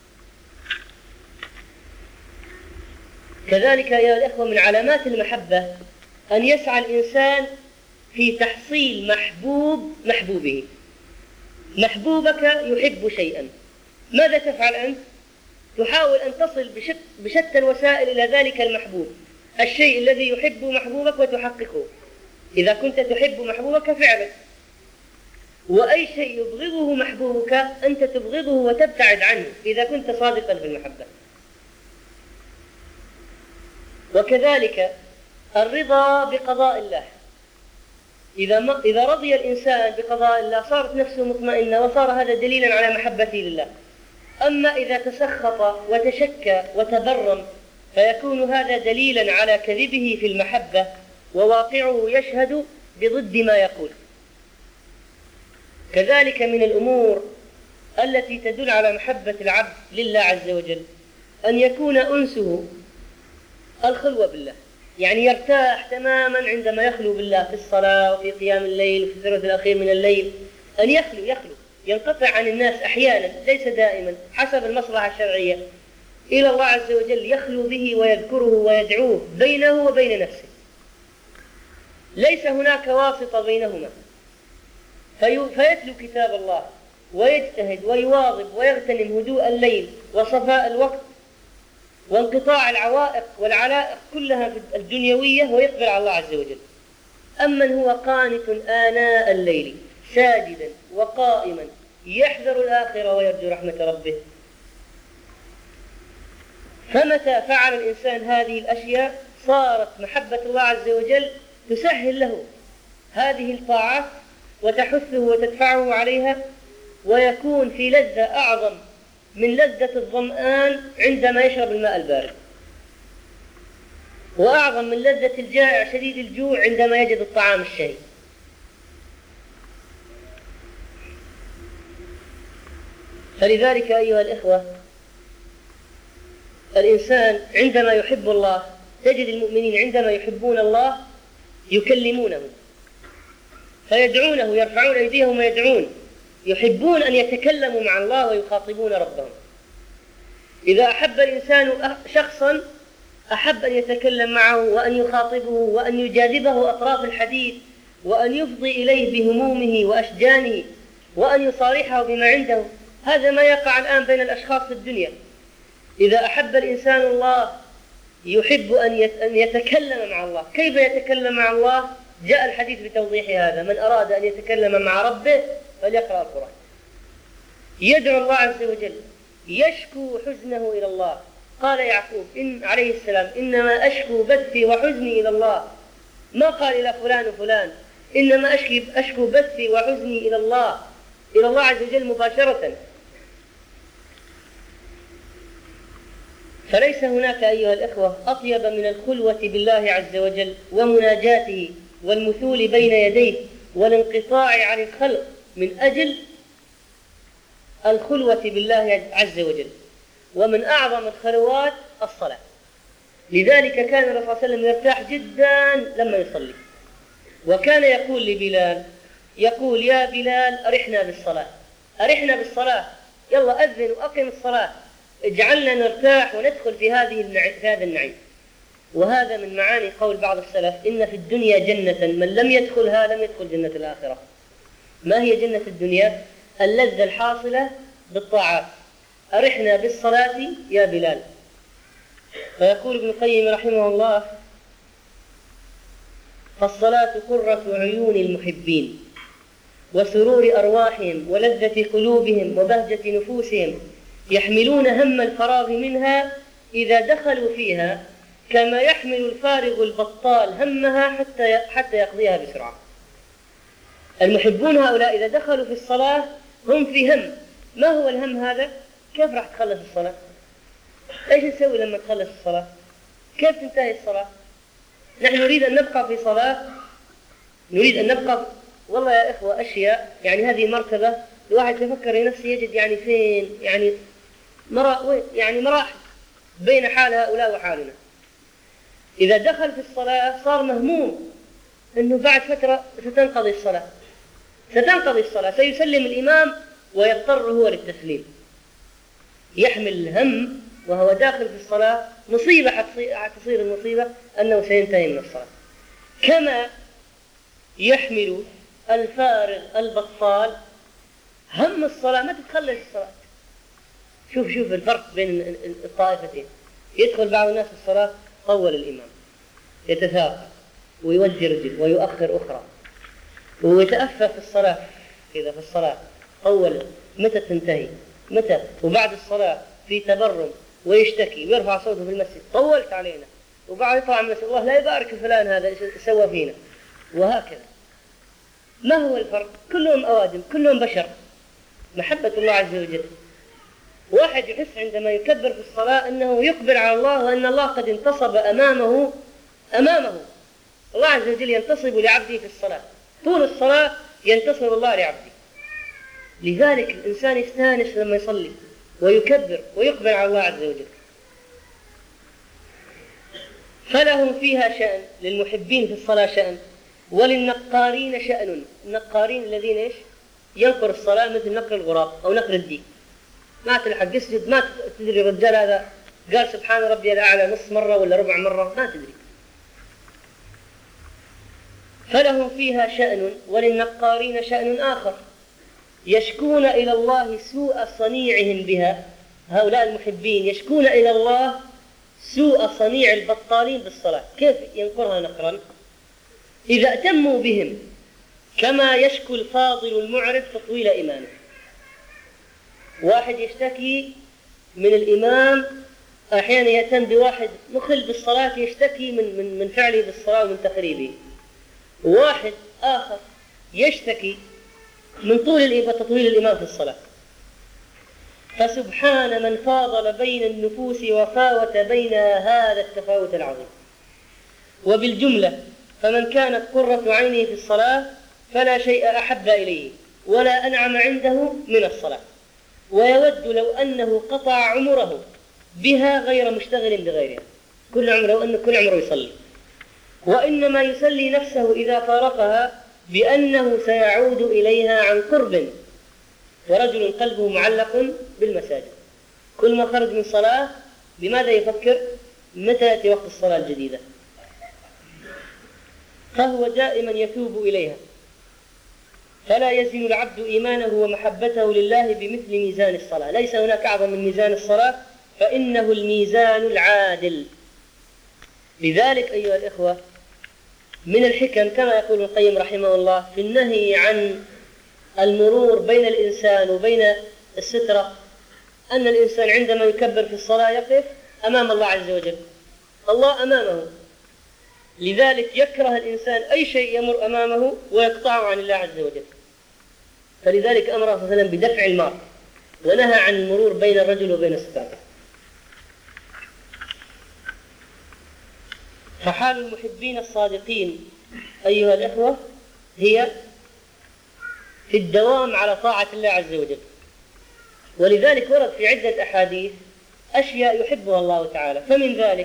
كذلك يا الأخوة من علامات المحبة أن يسعى الإنسان في تحصيل محبوب محبوبه. محبوبك يحب شيئا، ماذا تفعل أنت؟ تحاول أن تصل بشتى الوسائل إلى ذلك المحبوب، الشيء الذي يحب محبوبك وتحققه. إذا كنت تحب محبوبك فعلك، وأي شيء يبغضه محبوبك أنت تبغضه وتبتعد عنه إذا كنت صادقا في المحبة. وكذلك الرضا بقضاء الله، إذا إذا رضي الإنسان بقضاء الله صارت نفسه مطمئنة وصار هذا دليلا على محبته لله. أما إذا تسخط وتشكى وتبرم فيكون هذا دليلا على كذبه في المحبة، وواقعه يشهد بضد ما يقول. كذلك من الأمور التي تدل على محبة العبد لله عز وجل أن يكون أنسه الخلوة بالله، يعني يرتاح تماما عندما يخلو بالله في الصلاة وفي قيام الليل وفي الثلث الأخير من الليل. أن يخلو يخلو ينقطع عن الناس أحيانا، ليس دائما، حسب المصلحة الشرعية، إلى الله عز وجل، يخلو به ويذكره ويدعوه بينه وبين نفسه، ليس هناك واسطة بينهما، فيتلو كتاب الله ويجتهد ويواظب ويغتنم هدوء الليل وصفاء الوقت وانقطاع العوائق والعلائق كلها الدنيوية، ويقبل على الله عز وجل. أمن هو قانت آناء الليل ساجدا وقائما يحذر الآخرة ويرجو رحمة ربه. فمتى فعل الإنسان هذه الأشياء صارت محبة الله عز وجل تسهل له هذه الطاعات وتحثه وتدفعه عليها، ويكون في لذة أعظم من لذة الظمآن عندما يشرب الماء البارد، وأعظم من لذة الجائع شديد الجوع عندما يجد الطعام الشهي. فلذلك أيها الإخوة، الإنسان عندما يحب الله، تجد المؤمنين عندما يحبون الله يكلمونه فيدعونه، يرفعون أيديهم ويدعون، يحبون أن يتكلموا مع الله ويخاطبون ربهم. إذا أحب الإنسان شخصا أحب أن يتكلم معه وأن يخاطبه وأن يجاذبه أطراف الحديث وأن يفضي إليه بهمومه وأشجانه وأن يصارحه بما عنده. هذا ما يقع الآن بين الأشخاص في الدنيا. إذا أحب الإنسان الله يحب أن يتكلم مع الله. كيف يتكلم مع الله؟ جاء الحديث بتوضيح هذا: من أراد أن يتكلم مع ربه فليقرأ القرآن. يدعو الله عز وجل، يشكو حزنه إلى الله. قال يعقوب إن عليه السلام: إنما أشكو بثي وحزني إلى الله. ما قال إلى فلان وفلان، إنما أشكو بثي وحزني إلى الله، إلى الله عز وجل مباشرة. فليس هناك أيها الإخوة أطيب من الخلوة بالله عز وجل ومناجاته والمثول بين يديه والانقطاع عن الخلق من أجل الخلوة بالله عز وجل، ومن أعظم الخلوات الصلاة. لذلك كان الرسول صلى الله عليه وسلم يرتاح جدا لما يصلي، وكان يقول لبلال، يقول: يا بلال أرحنا بالصلاة، أرحنا بالصلاة، يلا أذن وأقم الصلاة، اجعلنا نرتاح وندخل في هذه في هذا النعيم. وهذا من معاني قول بعض السلف: إن في الدنيا جنة من لم يدخلها لم يدخل جنة الآخرة. ما هي جنة الدنيا؟ اللذة الحاصلة بالطاعات. أرحنا بالصلاة يا بلال. فيقول ابن القيم رحمه الله: فالصلاة قرة عيون المحبين وسرور أرواحهم ولذة قلوبهم وبهجة نفوسهم، يحملون هم الفراغ منها إذا دخلوا فيها كما يحمل الفارغ البطال همها حتى حتى يقضيها بسرعة. المحبون هؤلاء إذا دخلوا في الصلاة هم في هم. ما هو الهم هذا؟ كيف راح تخلص الصلاة؟ ايش نسوي لما تخلص الصلاة؟ كيف تنتهي الصلاة؟ نحن نريد أن نبقى في صلاة، نريد أن نبقى. والله يا إخوة أشياء يعني هذه مرتبة الواحد يفكر لنفسه يجد يعني فين يعني مرا يعني مراحل بين حال هؤلاء وحالنا. إذا دخل في الصلاة صار مهموم أنه بعد فترة ستنقضي الصلاة، ستنقضي الصلاة، سيسلم الإمام ويضطر هو للتسليم. يحمل الهم وهو داخل في الصلاة، مصيبة حتصير المصيبة أنه سينتهي من الصلاة. كما يحمل الفارغ البطال هم الصلاة، ما تتخلص الصلاة. شوف شوف الفرق بين الطائفتين. يدخل بعض الناس في الصلاة طول الإمام، يتثاقل ويودي رجل ويؤخر أخرى ويتأفى في الصلاة. إذا في الصلاة طول، متى تنتهي؟ متى؟ وبعد الصلاة في تبرم ويشتكي ويرفع صوته في المسجد: طولت علينا. وبعد يطلع من الله: لا يبارك فلان هذا سوى فينا. وهكذا. ما هو الفرق؟ كلهم أوادم، كلهم بشر. محبة الله عز وجل. واحد يحس عندما يكبر في الصلاة أنه يقبل على الله وأن الله قد انتصب أمامه أمامه الله عز وجل ينتصب لعبده في الصلاة، طول الصلاة ينتصب الله لعبده. لذلك الإنسان يستانس لما يصلي ويكبر ويقبل على الله عز وجل. فلهم فيها شأن، للمحبين في الصلاة شأن، وللنقارين شأن. النقارين الذين إيش؟ ينقر الصلاة مثل نقر الغراب أو نقر الديك، ما تلحق يسجد، ما تدري الرجال هذا قال سبحان ربي الأعلى نص مرة ولا ربع مرة، ما تدري. فلهم فيها شأن وللنقارين شأن آخر، يشكون إلى الله سوء صنيعهم بها. هؤلاء المحبين يشكون إلى الله سوء صنيع البطالين بالصلاة. كيف ينقرها نقرا؟ إذا اتموا بهم كما يشكو الفاضل المعرض تطويل إمامه. واحد يشتكي من الإمام، أحيانا يهتم بواحد مخل بالصلاة يشتكي من من من فعله بالصلاة ومن تخريبه. واحد آخر يشتكي من طول تطويل الإمام في الصلاة. فسبحان من فاضل بين النفوس وفاوت بين هذا التفاوت العظيم. وبالجملة فمن كانت قرة عينه في الصلاة فلا شيء أحب إليه ولا أنعم عنده من الصلاة، ويود لو أنه قطع عمره بها غير مشتغل بغيرها. كل عمره أنه كل عمره يصلي، وإنما يسلي نفسه إذا فارقها بأنه سيعود إليها عن قرب. ورجل قلبه معلق بالمساجد، كل ما خرج من صلاة بماذا يفكر؟ متى يأتي وقت الصلاة الجديدة، فهو دائما يتوب إليها. فلا يزن العبد إيمانه ومحبته لله بمثل ميزان الصلاة. ليس هناك أعظم من ميزان الصلاة، فإنه الميزان العادل. لذلك أيها الإخوة من الحكم كما يقول ابن القيم رحمه الله في النهي عن المرور بين الإنسان وبين السترة، أن الإنسان عندما يكبر في الصلاة يقف أمام الله عز وجل، الله أمامه. لذلك يكره الإنسان أي شيء يمر أمامه ويقطعه عن الله عز وجل. فلذلك أمر صلى الله عليه وسلم بدفع المار، ونهى عن المرور بين الرجل وبين السترة. فحال المحبين الصادقين أيها الإخوة هي في الدوام على طاعة الله عز وجل، ولذلك ورد في عدة أحاديث أشياء يحبها الله تعالى، فمن ذلك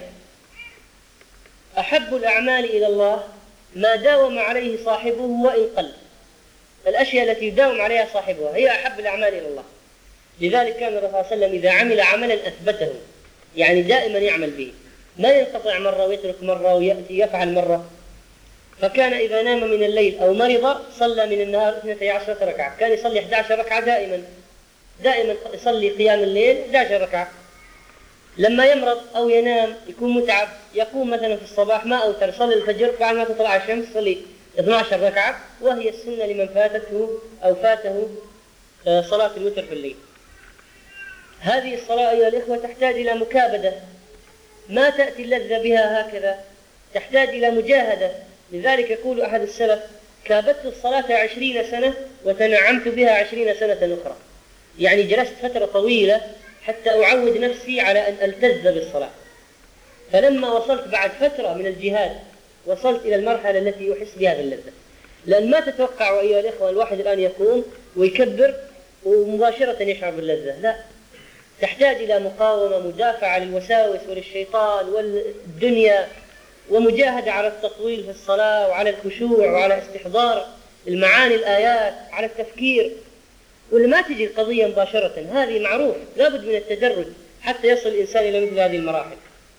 أحب الأعمال إلى الله ما داوم عليه صاحبه وإن قل. الأشياء التي يداوم عليها صاحبها هي أحب الأعمال إلى الله. لذلك كان الرسول صلى الله عليه وسلم إذا عمل عملا أثبته، يعني دائما يعمل به، ما ينقطع مرة ويترك مرة ويأتي يفعل مرة. فكان إذا نام من الليل أو مرض صلى من النهار اثنتي عشرة ركعة، كان يصلي إحدى عشرة ركعة دائما دائما يصلي قيام الليل إحدى عشرة ركعة. لما يمرض أو ينام يكون متعب يقوم مثلا في الصباح ما أوتر، صلي الفجر بعد ما تطلع الشمس صلي اثنتي عشرة ركعة، وهي السنة لمن فاتته أو فاته صلاة الوتر في الليل. هذه الصلاة أيها الإخوة تحتاج إلى مكابدة، ما تأتي اللذة بها هكذا، تحتاج إلى مجاهدة. لذلك يقول أحد السلف: كابدت الصلاة عشرين سنة وتنعمت بها عشرين سنة أخرى. يعني جلست فترة طويلة حتى أعود نفسي على أن ألتذ بالصلاة. فلما وصلت بعد فترة من الجهاد وصلت إلى المرحلة التي يحس بها باللذة. لأن ما تتوقع أيها الإخوة الواحد الآن يقوم ويكبر ومباشرة يشعر باللذة، لا، تحتاج إلى مقاومة، مدافعة للوساوس وللشيطان والدنيا، ومجاهدة على التطويل في الصلاة وعلى الخشوع وعلى استحضار المعاني الآيات، على التفكير. ولما تجي القضية مباشرة، هذه معروف، لابد من التدرج حتى يصل الإنسان إلى مثل هذه المراحل.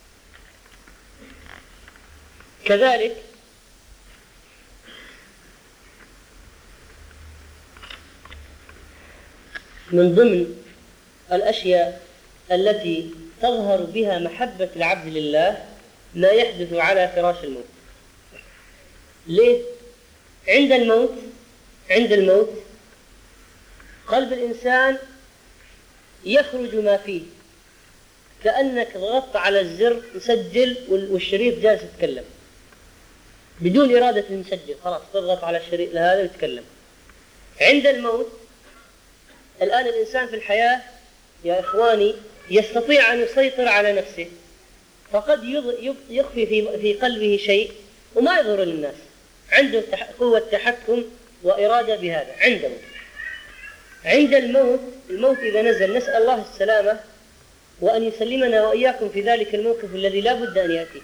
كذلك من ضمن الأشياء التي تظهر بها محبة العبد لله ما يحدث على فراش الموت. ليه؟ عند الموت عند الموت قلب الإنسان يخرج ما فيه، كأنك ضغطت على الزر يسجل والشريط جالس يتكلم بدون إرادة المسجل، خلاص تضغط على الشريط لهذا ويتكلم. عند الموت الآن الإنسان في الحياة يا إخواني يستطيع أن يسيطر على نفسه، فقد يخفي في قلبه شيء وما يظهر للناس، عنده قوة تحكم وإرادة بهذا. عنده عند الموت الموت إذا نزل، نسأل الله السلامة وأن يسلمنا وإياكم في ذلك الموقف الذي لا بد أن يأتي.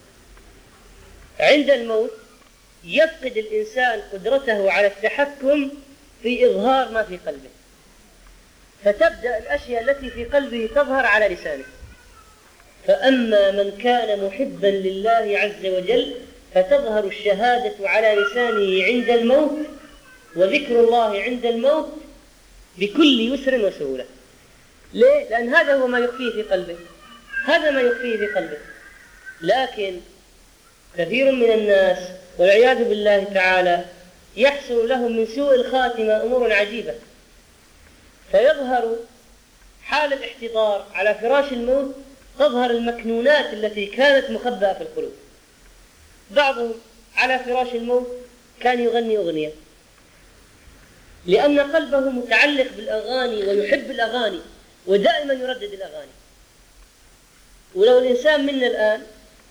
عند الموت يفقد الإنسان قدرته على التحكم في إظهار ما في قلبه، فتبدأ الأشياء التي في قلبه تظهر على لسانه. فأما من كان محبا لله عز وجل فتظهر الشهادة على لسانه عند الموت وذكر الله عند الموت بكل يسر وسهولة. ليه؟ لأن هذا هو ما يخفيه في قلبه، هذا ما يخفيه في قلبه. لكن كثير من الناس والعياذ بالله تعالى يحصل لهم من سوء الخاتمة أمور عجيبة، فيظهر حال الاحتضار على فراش الموت، تظهر المكنونات التي كانت مخبأة في القلوب. بعضهم على فراش الموت كان يغني أغنية لأن قلبه متعلق بالأغاني ويحب الأغاني ودائما يردد الأغاني. ولو الإنسان منا الآن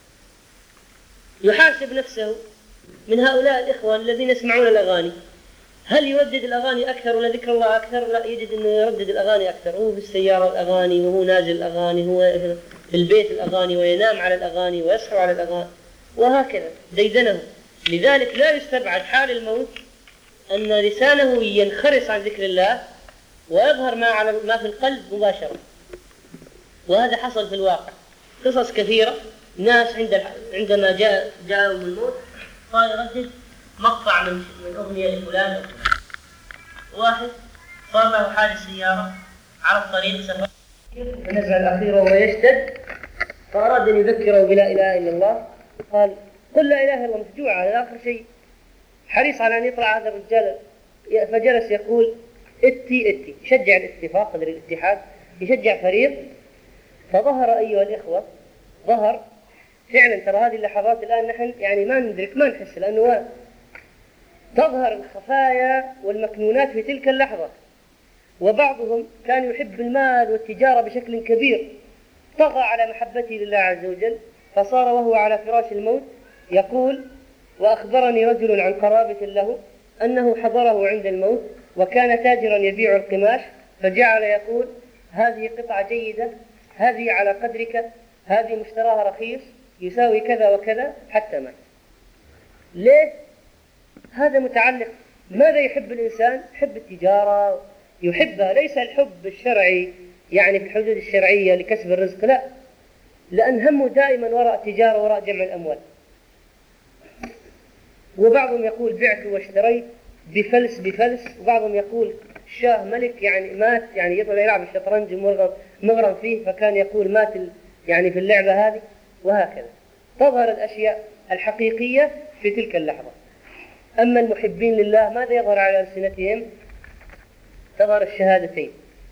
يحاسب نفسه من هؤلاء الإخوة الذين يسمعون الأغاني، هل يردد الأغاني أكثر ولا ذكر الله أكثر؟ لا، يجد أنه يردد الأغاني أكثر. هو في السيارة الأغاني، وهو نازل الأغاني، هو في البيت الأغاني، وينام على الأغاني ويصحو على الأغاني، وهكذا ديدنه. لذلك لا يستبعد حال الموت أن لسانه ينخرس عن ذكر الله ويظهر ما على ما في القلب مباشرة. وهذا حصل في الواقع، قصص كثيرة. ناس عند عندما جاء جاءهم الموت صار يردد مقطع من من أغنية لفلان. واحد صار له حادث سيارة على الطريق سفر، النزعة الأخيرة وهو يشتد، فأراد أن يذكره بلا إله إلا الله، قال: قل لا إله إلا الله، مفجوع على آخر شيء، حريص على أن يطلع هذا الرجال. فجلس يقول: اتي اتي، يشجع الاتفاق قدر الاتحاد، يشجع فريق. فظهر أيها الإخوة، ظهر فعلا، ترى هذه اللحظات الآن نحن يعني ما ندرك ما نحس، لأنه تظهر الخفايا والمكنونات في تلك اللحظة. وبعضهم كان يحب المال والتجارة بشكل كبير، طغى على محبته لله عز وجل، فصار وهو على فراش الموت يقول: وأخبرني رجل عن قرابة له أنه حضره عند الموت وكان تاجرا يبيع القماش، فجعل يقول: هذه قطعة جيدة، هذه على قدرك، هذه مشتراها رخيص يساوي كذا وكذا حتى مات. ليه؟ هذا متعلق. ماذا يحب الإنسان؟ يحب التجارة، يحبها، ليس الحب الشرعي يعني في الحدود الشرعية لكسب الرزق، لا، لأن همه دائما وراء التجارة، وراء جمع الأموال. وبعضهم يقول بعت واشتريت بفلس بفلس، وبعضهم يقول شاه ملك يعني مات، يعني يطلع يلعب الشطرنج مغرم فيه فكان يقول مات يعني في اللعبة هذه، وهكذا تظهر الأشياء الحقيقية في تلك اللحظة. أما المحبين لله ماذا يظهر على ألسنتهم؟ تظهر الشهادتين.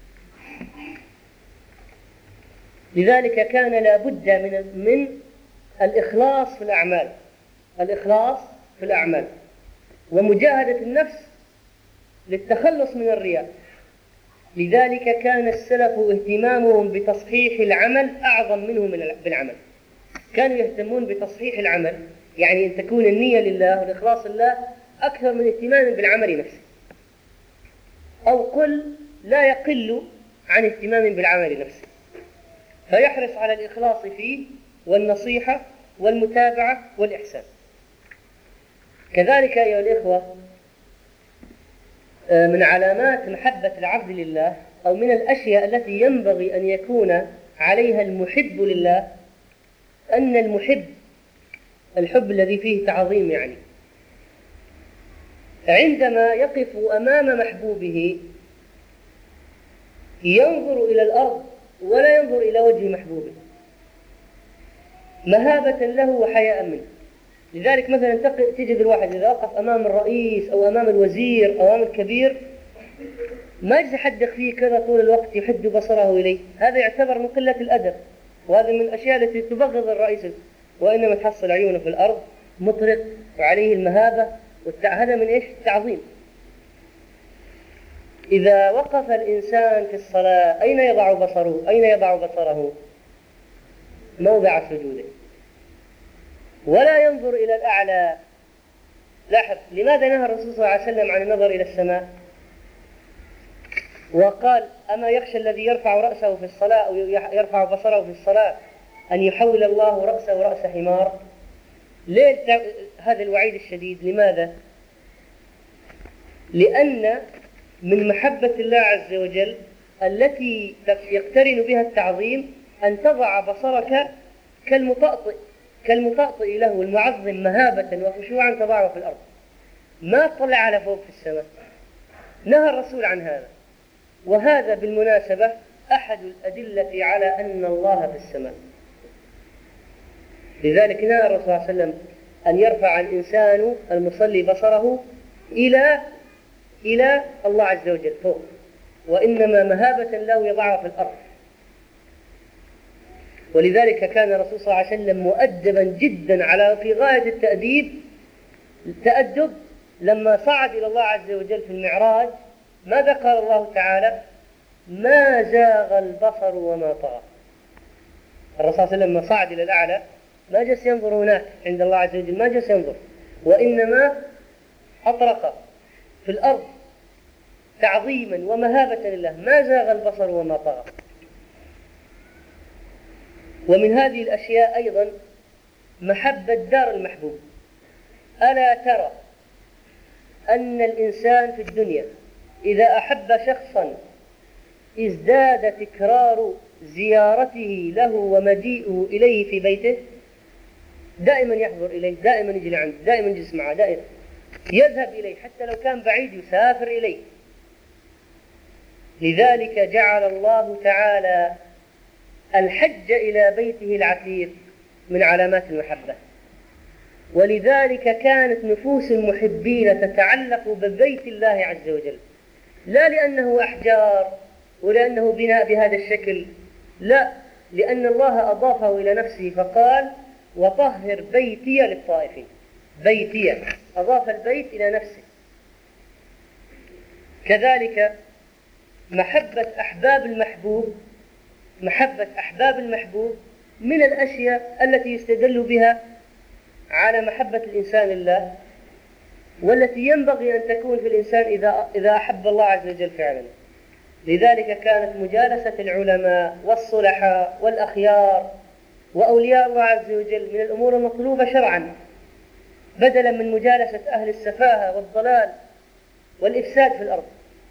لذلك كان لا بد من من الإخلاص في الأعمال، الإخلاص في الأعمال ومجاهدة النفس للتخلص من الرياء. لذلك كان السلف اهتمامهم بتصحيح العمل أعظم منه من بالعمل. كانوا يهتمون بتصحيح العمل، يعني أن تكون النية لله والإخلاص لله أكثر من اهتمام بالعمل نفسه، أو قل لا يقل عن اهتمام بالعمل نفسه، فيحرص على الإخلاص فيه والنصيحة والمتابعة والإحسان. كذلك أيها الإخوة، من علامات محبة العبد لله أو من الأشياء التي ينبغي أن يكون عليها المحب لله أن المحب، الحب الذي فيه تعظيم، يعني عندما يقف أمام محبوبه ينظر إلى الأرض ولا ينظر إلى وجه محبوبه مهابة له وحياء منه. لذلك مثلا تجد الواحد إذا وقف أمام الرئيس أو أمام الوزير أو أمام الكبير ما يحدق فيه كذا طول الوقت يحد بصره إليه، هذا يعتبر من قلة الأدب، وهذا من الأشياء التي تبغض الرئيس، وإنما تحصل عيونه في الأرض مطرق وعليه المهابة، هذا من إيش؟ التعظيم. إذا وقف الإنسان في الصلاة أين يضع بصره؟ أين يضع بصره؟ موضع سجوده، ولا ينظر إلى الأعلى. لاحظ لماذا نهى الرسول صلى الله عليه وسلم عن النظر إلى السماء؟ وقال أما يخشى الذي يرفع رأسه في الصلاة أو يرفع بصره في الصلاة أن يحول الله رأسه رأس حمار. ليه هذا الوعيد الشديد؟ لماذا؟ لأن من محبة الله عز وجل التي يقترن بها التعظيم أن تضع بصرك كالمطأطئ كالمطأطئ له المعظم مهابة وخشوعا تضعه في الأرض، ما تطلع على فوق في السماء. نهى الرسول عن هذا، وهذا بالمناسبة أحد الأدلة على أن الله في السماء. لذلك نهى الرسول صلى الله عليه وسلم أن يرفع الإنسان المصلي بصره إلى إلى الله عز وجل فوق، وإنما مهابة له يضعها في الأرض. ولذلك كان الرسول صلى الله عليه وسلم مؤدبا جدا على في غاية التأديب التأدب لما صعد إلى الله عز وجل في المعراج. ماذا قال الله تعالى؟ ما زاغ البصر وما طغى. الرسول صلى الله عليه وسلم لما صعد إلى الأعلى ما جلس ينظر هناك عند الله عز وجل، ما جلس ينظر، وإنما أطرق في الأرض تعظيما ومهابة لله. ما زاغ البصر وما طغى. ومن هذه الأشياء أيضا محبة دار المحبوب. ألا ترى أن الإنسان في الدنيا إذا أحب شخصا ازداد تكرار زيارته له ومجيئه إليه في بيته، دائما يحضر إليه، دائما يجي عنده، دائما يجلس معه، دائما يذهب إليه، حتى لو كان بعيد يسافر إليه. لذلك جعل الله تعالى الحج إلى بيته العتيق من علامات المحبة. ولذلك كانت نفوس المحبين تتعلق ببيت الله عز وجل، لا لأنه أحجار ولأنه بناء بهذا الشكل، لا، لأن الله أضافه إلى نفسه فقال وطهر بيتي للطائفين. بيتي، أضاف البيت إلى نفسه. كذلك محبة أحباب المحبوب، محبة أحباب المحبوب من الأشياء التي يستدل بها على محبة الإنسان لله، والتي ينبغي أن تكون في الإنسان إذا إذا أحب الله عز وجل فعلا. لذلك كانت مجالسة العلماء والصلحاء والأخيار وأولياء الله عز وجل من الأمور المطلوبة شرعا، بدلا من مجالسة أهل السفاهة والضلال والإفساد في الأرض.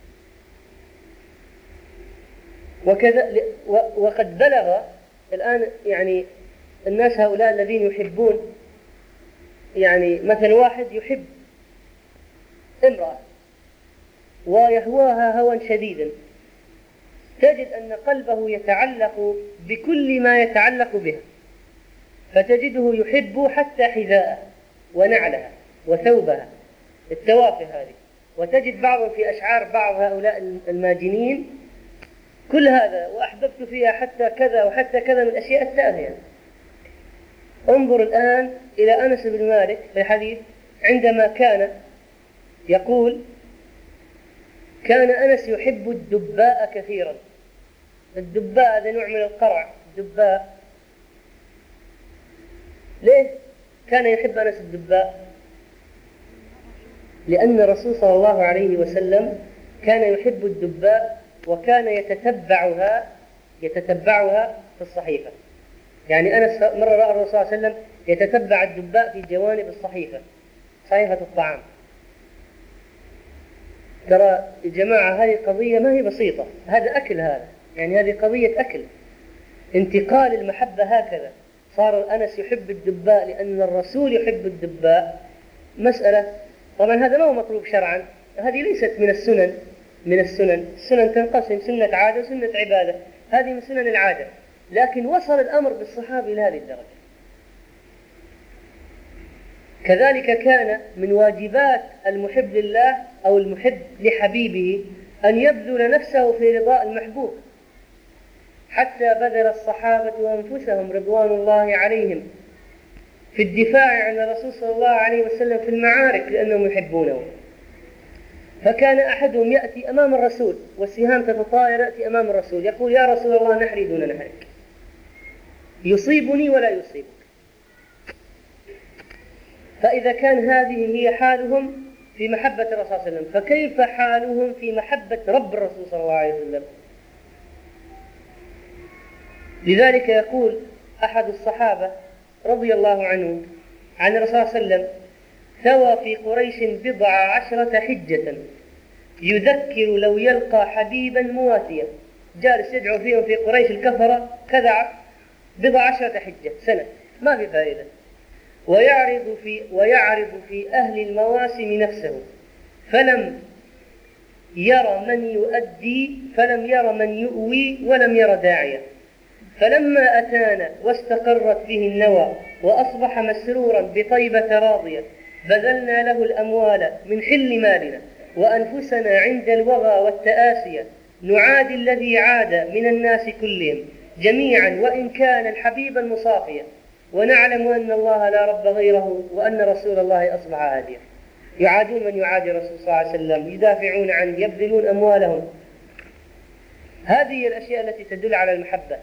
وكذا وقد بلغ الآن يعني الناس هؤلاء الذين يحبون، يعني مثل واحد يحب امرأة ويهواها هوى شديدا، تجد أن قلبه يتعلق بكل ما يتعلق بها، فتجده يحب حتى حذاءها ونعلها وثوبها، التوافه هذه. وتجد بعضهم في أشعار بعض هؤلاء الماجنين كل هذا، وأحببت فيها حتى كذا وحتى كذا من الأشياء التافهة. انظر الآن إلى أنس بن مالك في الحديث عندما كان يقول: كان أنس يحب الدباء كثيرا. الدباء هذا نوع من القرع، الدباء. ليه كان يحب أنس الدباء؟ لأن الرسول صلى الله عليه وسلم كان يحب الدباء، وكان يتتبعها يتتبعها في الصحيفة. يعني أنس مرة رأى الرسول صلى الله عليه وسلم يتتبع الدباء في جوانب الصحيفة، صحيفة الطعام. ترى يا جماعة هذه قضية ما هي بسيطة، هذا أكل، هذا يعني هذه قضية أكل. انتقال المحبة هكذا، صار أنس يحب الدباء لأن الرسول يحب الدباء. مسألة طبعا هذا ما هو مطلوب شرعا، هذه ليست من السنن. من السنن السنن تنقسم سنة عادة وسنة عبادة، هذه من سنن العادة. لكن وصل الأمر بالصحابة إلى هذه الدرجة. كذلك كان من واجبات المحب لله أو المحب لحبيبه أن يبذل نفسه في رضاء المحبوب، حتى بذل الصحابة أنفسهم رضوان الله عليهم في الدفاع عن الرسول صلى الله عليه وسلم في المعارك لأنهم يحبونه. فكان أحدهم يأتي أمام الرسول والسهام تتطاير، يأتي أمام الرسول يقول: يا رسول الله نحري دون نحرك، يصيبني ولا يصيبك. فإذا كان هذه هي حالهم في محبة الرسول صلى الله عليه وسلم، فكيف حالهم في محبة رب الرسول صلى الله عليه وسلم؟ لذلك يقول أحد الصحابة رضي الله عنه عن الرسول صلى الله عليه وسلم: ثوى في قريش بضع عشرة حجة يذكر لو يلقى حبيبا مواتيا. جالس يدعو فيهم في قريش الكفرة كذا بضع عشرة حجة سنة، ما في فائدة. ويعرض في, ويعرض في أهل المواسم نفسه، فلم ير من يؤدي فلم ير من يؤوي ولم ير داعيا. فلما أتانا واستقرت به النوى وأصبح مسرورا بطيبة راضية، بذلنا له الأموال من حل مالنا وأنفسنا عند الوغى والتآسية، نعادي الذي عاد من الناس كلهم جميعا وإن كان الحبيب المصافيا، ونعلم أن الله لا رب غيره وأن رسول الله أصبح هاديا. يعادون من يعادي الرسول صلى الله عليه وسلم، يدافعون عنه، يبذلون أموالهم. هذه الأشياء التي تدل على المحبة.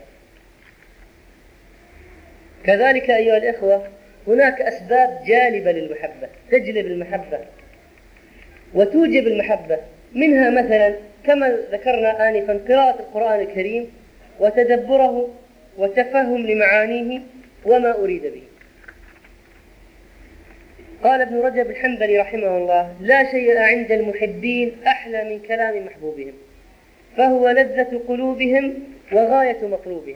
كذلك أيها الإخوة هناك أسباب جالبة للمحبة، تجلب المحبة وتوجب المحبة. منها مثلا كما ذكرنا آنفا قراءة القرآن الكريم وتدبره وتفهم لمعانيه وما أريد به. قال ابن رجب الحنبلي رحمه الله: لا شيء عند المحبين أحلى من كلام محبوبهم، فهو لذة قلوبهم وغاية مطلوبهم.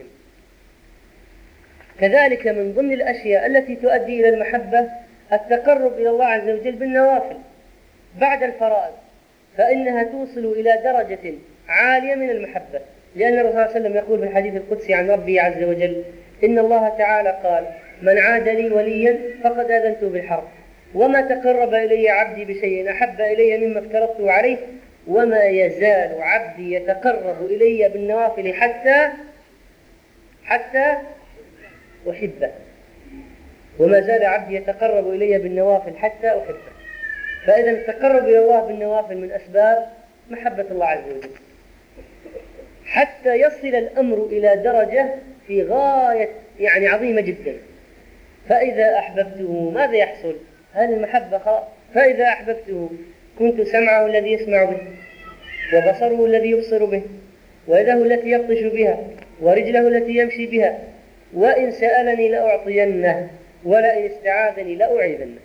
كذلك من ضمن الأشياء التي تؤدي إلى المحبة التقرب إلى الله عز وجل بالنوافل بعد الفرائض، فإنها توصل إلى درجة عالية من المحبة، لأن الرسول صلى الله عليه وسلم يقول في الحديث القدسي عن ربه عز وجل: إن الله تعالى قال: من عاد لي وليا فقد آذنته بالحرب، وما تقرب إلي عبدي بشيء أحب إلي مما افترضته عليه، وما يزال عبدي يتقرب إلي بالنوافل حتى حتى أحبه. وما زال عبدي يتقرب إلي بالنوافل حتى أحبه. فإذا التقرب إلى الله بالنوافل من أسباب محبة الله عز وجل، حتى يصل الأمر إلى درجة في غاية يعني عظيمة جدا. فإذا أحببته ماذا يحصل؟ هذه المحبة خلاص. فإذا أحببته كنت سمعه الذي يسمع به، وبصره الذي يبصر به، ويده التي يبطش بها ورجله التي يمشي بها، وإن سألني لأعطينه ولئن استعاذني لأعيذنه.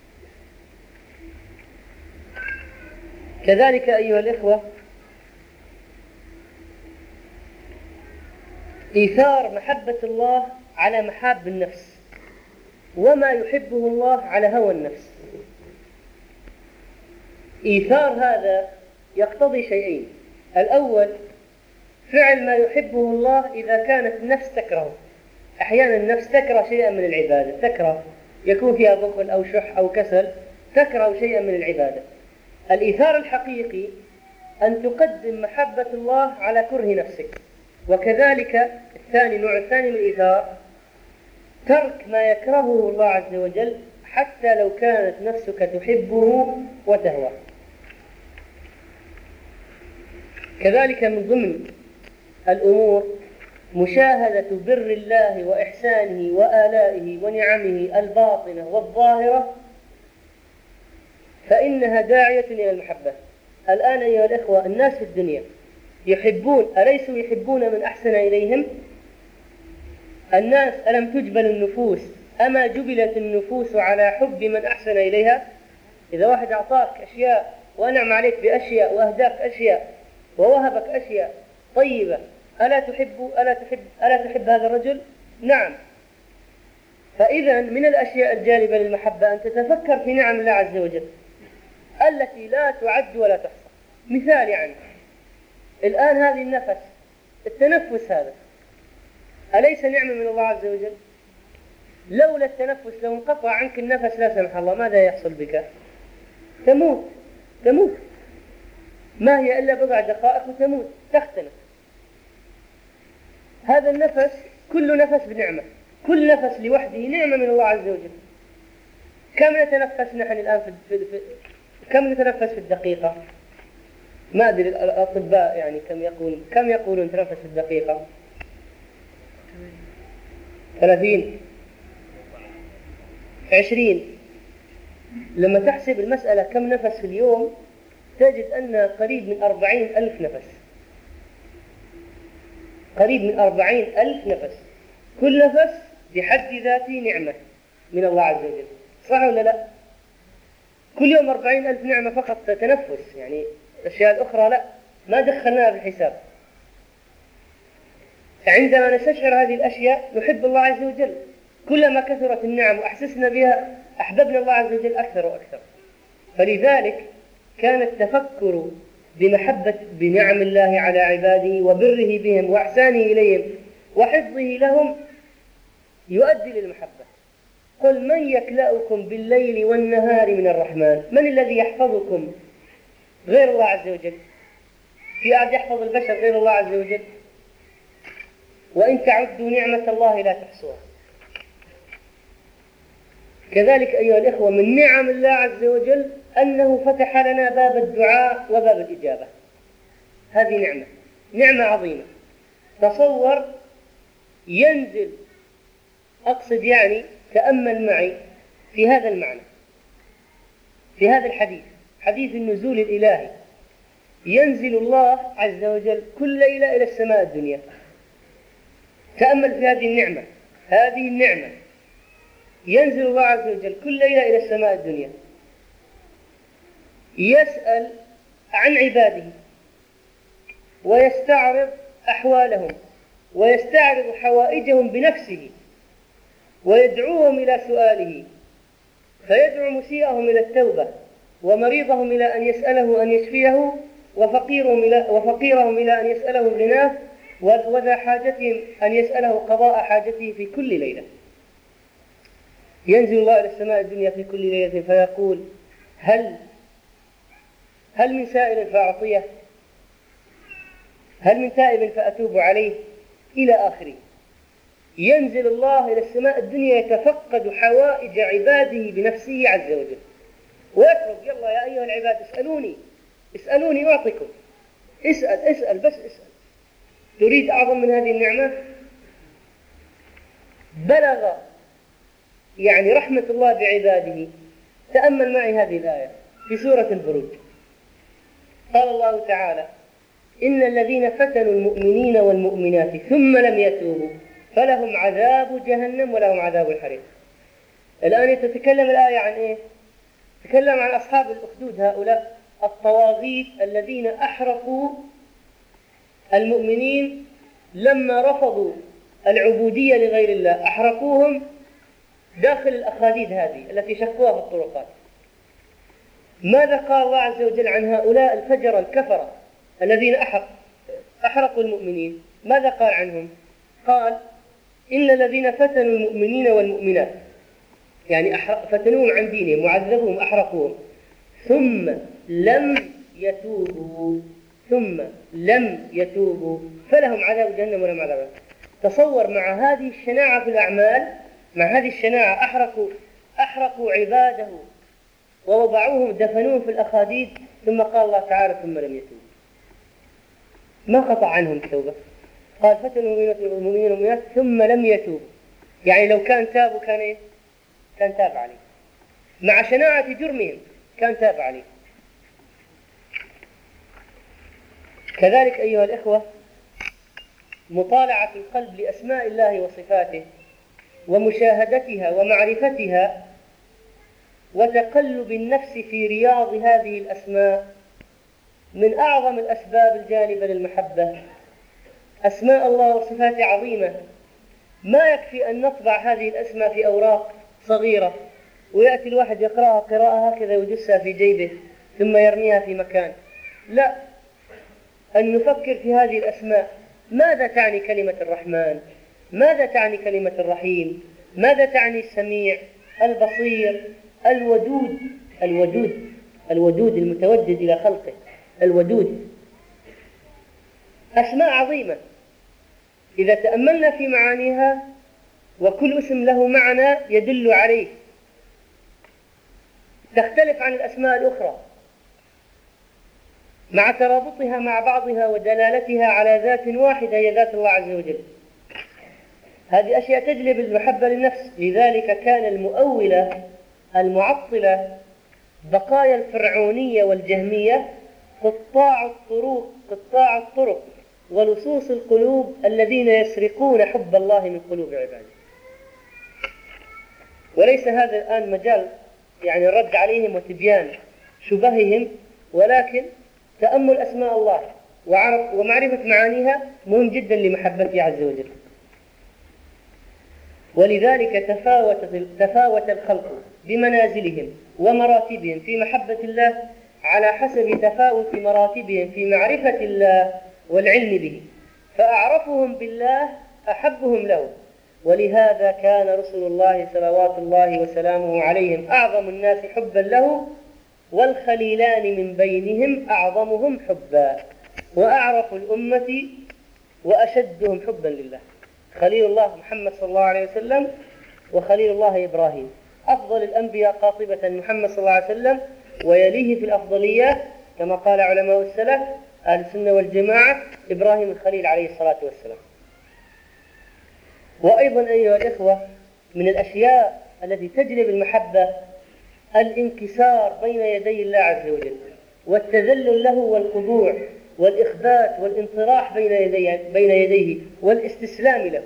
كذلك أيها الإخوة، إيثار محبة الله على محاب النفس، وما يحبه الله على هوى النفس. إيثار هذا يقتضي شيئين: الأول فعل ما يحبه الله إذا كانت النفس تكره. أحيانا النفس تكره شيئا من العبادة، تكره يكون فيها بخل أو شح أو كسل، تكره شيئا من العبادة. الإيثار الحقيقي أن تقدم محبة الله على كره نفسك. وكذلك الثاني، النوع الثاني من الإيثار، ترك ما يكرهه الله عز وجل حتى لو كانت نفسك تحبه وتهواه. كذلك من ضمن الأمور مشاهدة بر الله وإحسانه وآلائه ونعمه الباطنة والظاهرة، فإنها داعية إلى المحبة. الآن أيها الإخوة، الناس في الدنيا يحبون، أليسوا يحبون من أحسن إليهم؟ الناس ألم تجبل النفوس، أما جبلت النفوس على حب من أحسن إليها؟ إذا واحد أعطاك أشياء وأنعم عليك بأشياء وأهداك أشياء ووهبك أشياء طيبة، ألا تحب ألا تحب ألا تحب هذا الرجل؟ نعم. فإذا من الأشياء الجالبة للمحبة أن تتفكر في نعم الله عز وجل التي لا تعد ولا تحصى. مثال يعني الآن هذه النفس، التنفس هذا أليس نعمة من الله عز وجل؟ لولا التنفس، لو انقطع عنك النفس لا سمح الله، ماذا يحصل بك؟ تموت تموت ما هي إلا بضع دقائق وتموت، تختنق. هذا النفس كل نفس بنعمة، كل نفس لوحده نعمة من الله عز وجل. كم نتنفس نحن الآن في, في كم نتنفس في الدقيقة؟ ما أدري الأطباء يعني كم يقولون كم يقولون نتنفس في الدقيقة؟ ثلاثين، عشرين. لما تحسب المسألة كم نفس في اليوم تجد أنها قريب من أربعين ألف نفس، قريب من أربعين ألف نفس. كل نفس بحد ذاته نعمة من الله عز وجل، صح ولا لا؟ كل يوم أربعين ألف نعمة فقط تنفس، يعني الأشياء الأخرى لا، ما دخلناها في الحساب. عندما نستشعر هذه الأشياء نحب الله عز وجل، كلما كثرت النعم وأحسسنا بها أحببنا الله عز وجل أكثر وأكثر. فلذلك كان التفكر بمحبة بنعم الله على عباده وبره بهم وإحسانه إليهم وحفظه لهم يؤدي للمحبة. قل من يكلأكم بالليل والنهار من الرحمن؟ من الذي يحفظكم غير الله عز وجل؟ في أحد يحفظ البشر غير الله عز وجل؟ وإن تعدوا نعمة الله لا تحصوها. كذلك أيها الإخوة، من نعم الله عز وجل أنه فتح لنا باب الدعاء وباب الإجابة. هذه نعمة، نعمة عظيمة. تصور ينزل، أقصد يعني تأمل معي في هذا المعنى، في هذا الحديث، حديث النزول الإلهي. ينزل الله عز وجل كل ليلة إلى السماء الدنيا. تأمل في هذه النعمة، هذه النعمة ينزل الله عز وجل كل ليلة إلى السماء الدنيا، يسأل عن عباده ويستعرض أحوالهم ويستعرض حوائجهم بنفسه ويدعوهم إلى سؤاله، فيدعو مسيئهم إلى التوبة ومريضهم إلى أن يسأله أن يشفيه وفقيرهم إلى, وفقيرهم إلى أن يسأله الغناه وذا حاجتهم أن يسأله قضاء حاجته في كل ليلة. ينزل الله إلى السماء الدنيا في كل ليلة فيقول هل هل من سائل فأعطيه، هل من تائب فأتوب عليه، إلى آخره. ينزل الله إلى السماء الدنيا يتفقد حوائج عباده بنفسه عز وجل ويترك يلا يا أيها العباد اسألوني اسألوني أعطيكم، اسأل اسأل بس اسأل. تريد أعظم من هذه النعمة؟ بلغ يعني رحمة الله بعباده. تأمل معي هذه الآية في سورة البروج. قال الله تعالى إن الذين فتنوا المؤمنين والمؤمنات ثم لم يتوبوا فلهم عذاب جهنم ولهم عذاب الحريق. الآن تتكلم الآية عن إيه؟ تتكلم عن أصحاب الأخدود، هؤلاء الطواغيت الذين أحرقوا المؤمنين لما رفضوا العبودية لغير الله، أحرقوهم داخل الأخاديد هذه التي شقوها في الطرقات. ماذا قال الله عز وجل عن هؤلاء الفجر الكفرة الذين أحرق أحرقوا المؤمنين؟ ماذا قال عنهم؟ قال إن الذين فتنوا المؤمنين والمؤمنات، يعني فتنوهم عن دينهم وعذبوهم أحرقوهم ثم لم يتوبوا ثم لم يتوبوا فلهم عذاب جهنم ولهم عذاب الحريق. تصور مع هذه الشناعة في الأعمال، مع هذه الشناعة أحرقوا أحرقوا عباده ووضعوهم دفنوهم في الأخاديد، ثم قال الله تعالى ثم لم يتوبوا. ما قطع عنهم التوبة، قال فتنوا المؤمنين والمؤمنات ثم لم يتوبوا، يعني لو كان تابوا كان إيه؟ كان تاب عليه، مع شناعة جرمهم كان تاب عليه. كذلك أيها الإخوة، مطالعة القلب لأسماء الله وصفاته ومشاهدتها ومعرفتها وتقلب النفس في رياض هذه الأسماء من أعظم الأسباب الجالبة للمحبة. أسماء الله وصفاته عظيمة، ما يكفي أن نطبع هذه الأسماء في أوراق صغيرة ويأتي الواحد يقرأها قراءة هكذا ويجسها في جيبه ثم يرميها في مكان. لا، أن نفكر في هذه الأسماء. ماذا تعني كلمة الرحمن؟ ماذا تعني كلمة الرحيم؟ ماذا تعني السميع، البصير، الودود؟ الودود الودود المتودد إلى خلقه، الودود. أسماء عظيمة إذا تأملنا في معانيها، وكل اسم له معنى يدل عليه، تختلف عن الأسماء الأخرى مع ترابطها مع بعضها ودلالتها على ذات واحدة هي ذات الله عز وجل. هذه أشياء تجلب المحبة للنفس. لذلك كان المؤولة المعطلة بقايا الفرعونية والجهمية قطاع الطرق قطاع الطرق ولصوص القلوب الذين يسرقون حب الله من قلوب عباده. وليس هذا الآن مجال يعني الرد عليهم وتبيان شبههم، ولكن تأمل أسماء الله ومعرفة معانيها مهم جدا لمحبته عز وجل. ولذلك تفاوت تفاوت الخلق بمنازلهم ومراتبهم في محبة الله على حسب تفاوت مراتبهم في معرفة الله والعلم به، فأعرفهم بالله أحبهم له. ولهذا كان رسول الله صلوات الله وسلامه عليهم أعظم الناس حبا له، والخليلان من بينهم أعظمهم حبا وأعرف الأمة وأشدهم حبا لله. خليل الله محمد صلى الله عليه وسلم، وخليل الله إبراهيم. أفضل الأنبياء قاطبة محمد صلى الله عليه وسلم، ويليه في الأفضلية كما قال علماء السلف أهل السنة والجماعة إبراهيم الخليل عليه الصلاة والسلام. وأيضا أيها الإخوة، من الأشياء التي تجلب المحبة الانكسار بين يدي الله عز وجل، والتذلل له والخضوع والإخبات والانطراح بين يديه, بين يديه والاستسلام له.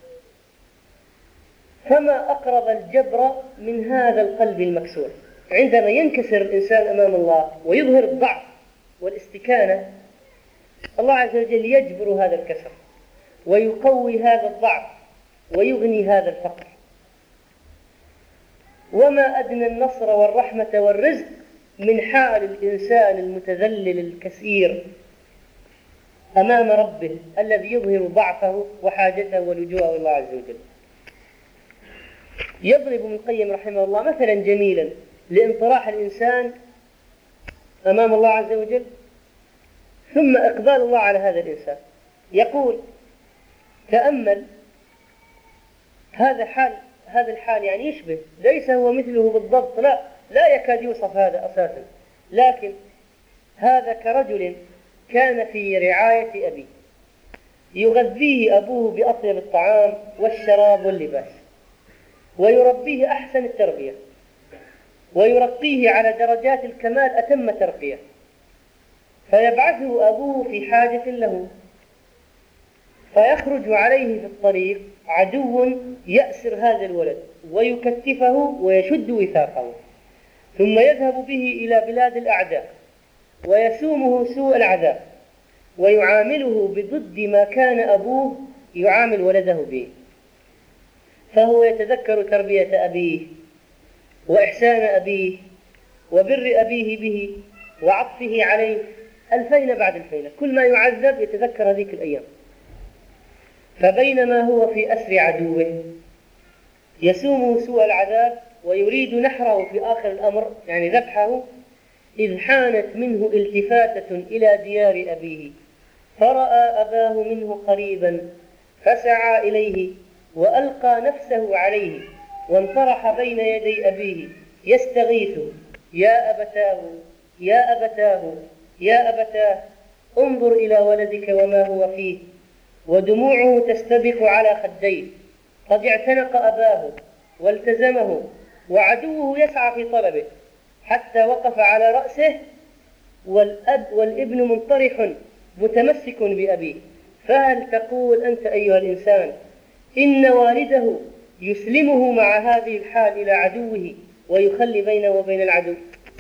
فما أقرب الجبر من هذا القلب المكسور. عندما ينكسر الإنسان أمام الله ويظهر الضعف والاستكانة، الله عز وجل يجبر هذا الكسر ويقوي هذا الضعف ويغني هذا الفقر. وما أدنى النصر والرحمة والرزق من حال الإنسان المتذلل الكسير أمام ربه الذي يظهر ضعفه وحاجته ولجوءه إلى الله عز وجل. يضرب ابن القيم رحمه الله مثلا جميلا لانطراح الإنسان أمام الله عز وجل ثم إقبال الله على هذا الإنسان. يقول: تأمل هذا حال هذا الحال، يعني يشبه، ليس هو مثله بالضبط، لا لا يكاد يوصف هذا أساسا، لكن هذا كرجل كان في رعاية أبيه، يغذيه أبوه بأطيب الطعام والشراب واللباس، ويربيه أحسن التربية، ويرقيه على درجات الكمال أتم ترقية. فيبعثه أبوه في حاجة له، فيخرج عليه في الطريق عدو يأسر هذا الولد ويكتفه ويشد وثاقه، ثم يذهب به إلى بلاد الأعداء ويسومه سوء العذاب ويعامله بضد ما كان أبوه يعامل ولده به. فهو يتذكر تربية أبيه وإحسان أبيه وبر أبيه به وعطفه عليه ألفين بعد الفين، كل ما يعذب يتذكر هذيك الأيام. فبينما هو في أسر عدوه يسومه سوء العذاب ويريد نحره في آخر الأمر، يعني ذبحه، إذ حانت منه التفاتة إلى ديار أبيه، فرأى أباه منه قريبا فسعى إليه وألقى نفسه عليه وانطرح بين يدي أبيه يستغيث: يا أبتاه يا أبتاه يا أبتاه انظر إلى ولدك وما هو فيه. ودموعه تستبق على خديه، قد اعتنق أباه والتزمه وعدوه يسعى في طلبه حتى وقف على رأسه، والأب والابن منطرح متمسك بأبيه. فهل تقول أنت أيها الإنسان إن والده يسلمه مع هذه الحال إلى عدوه ويخلي بينه وبين العدو؟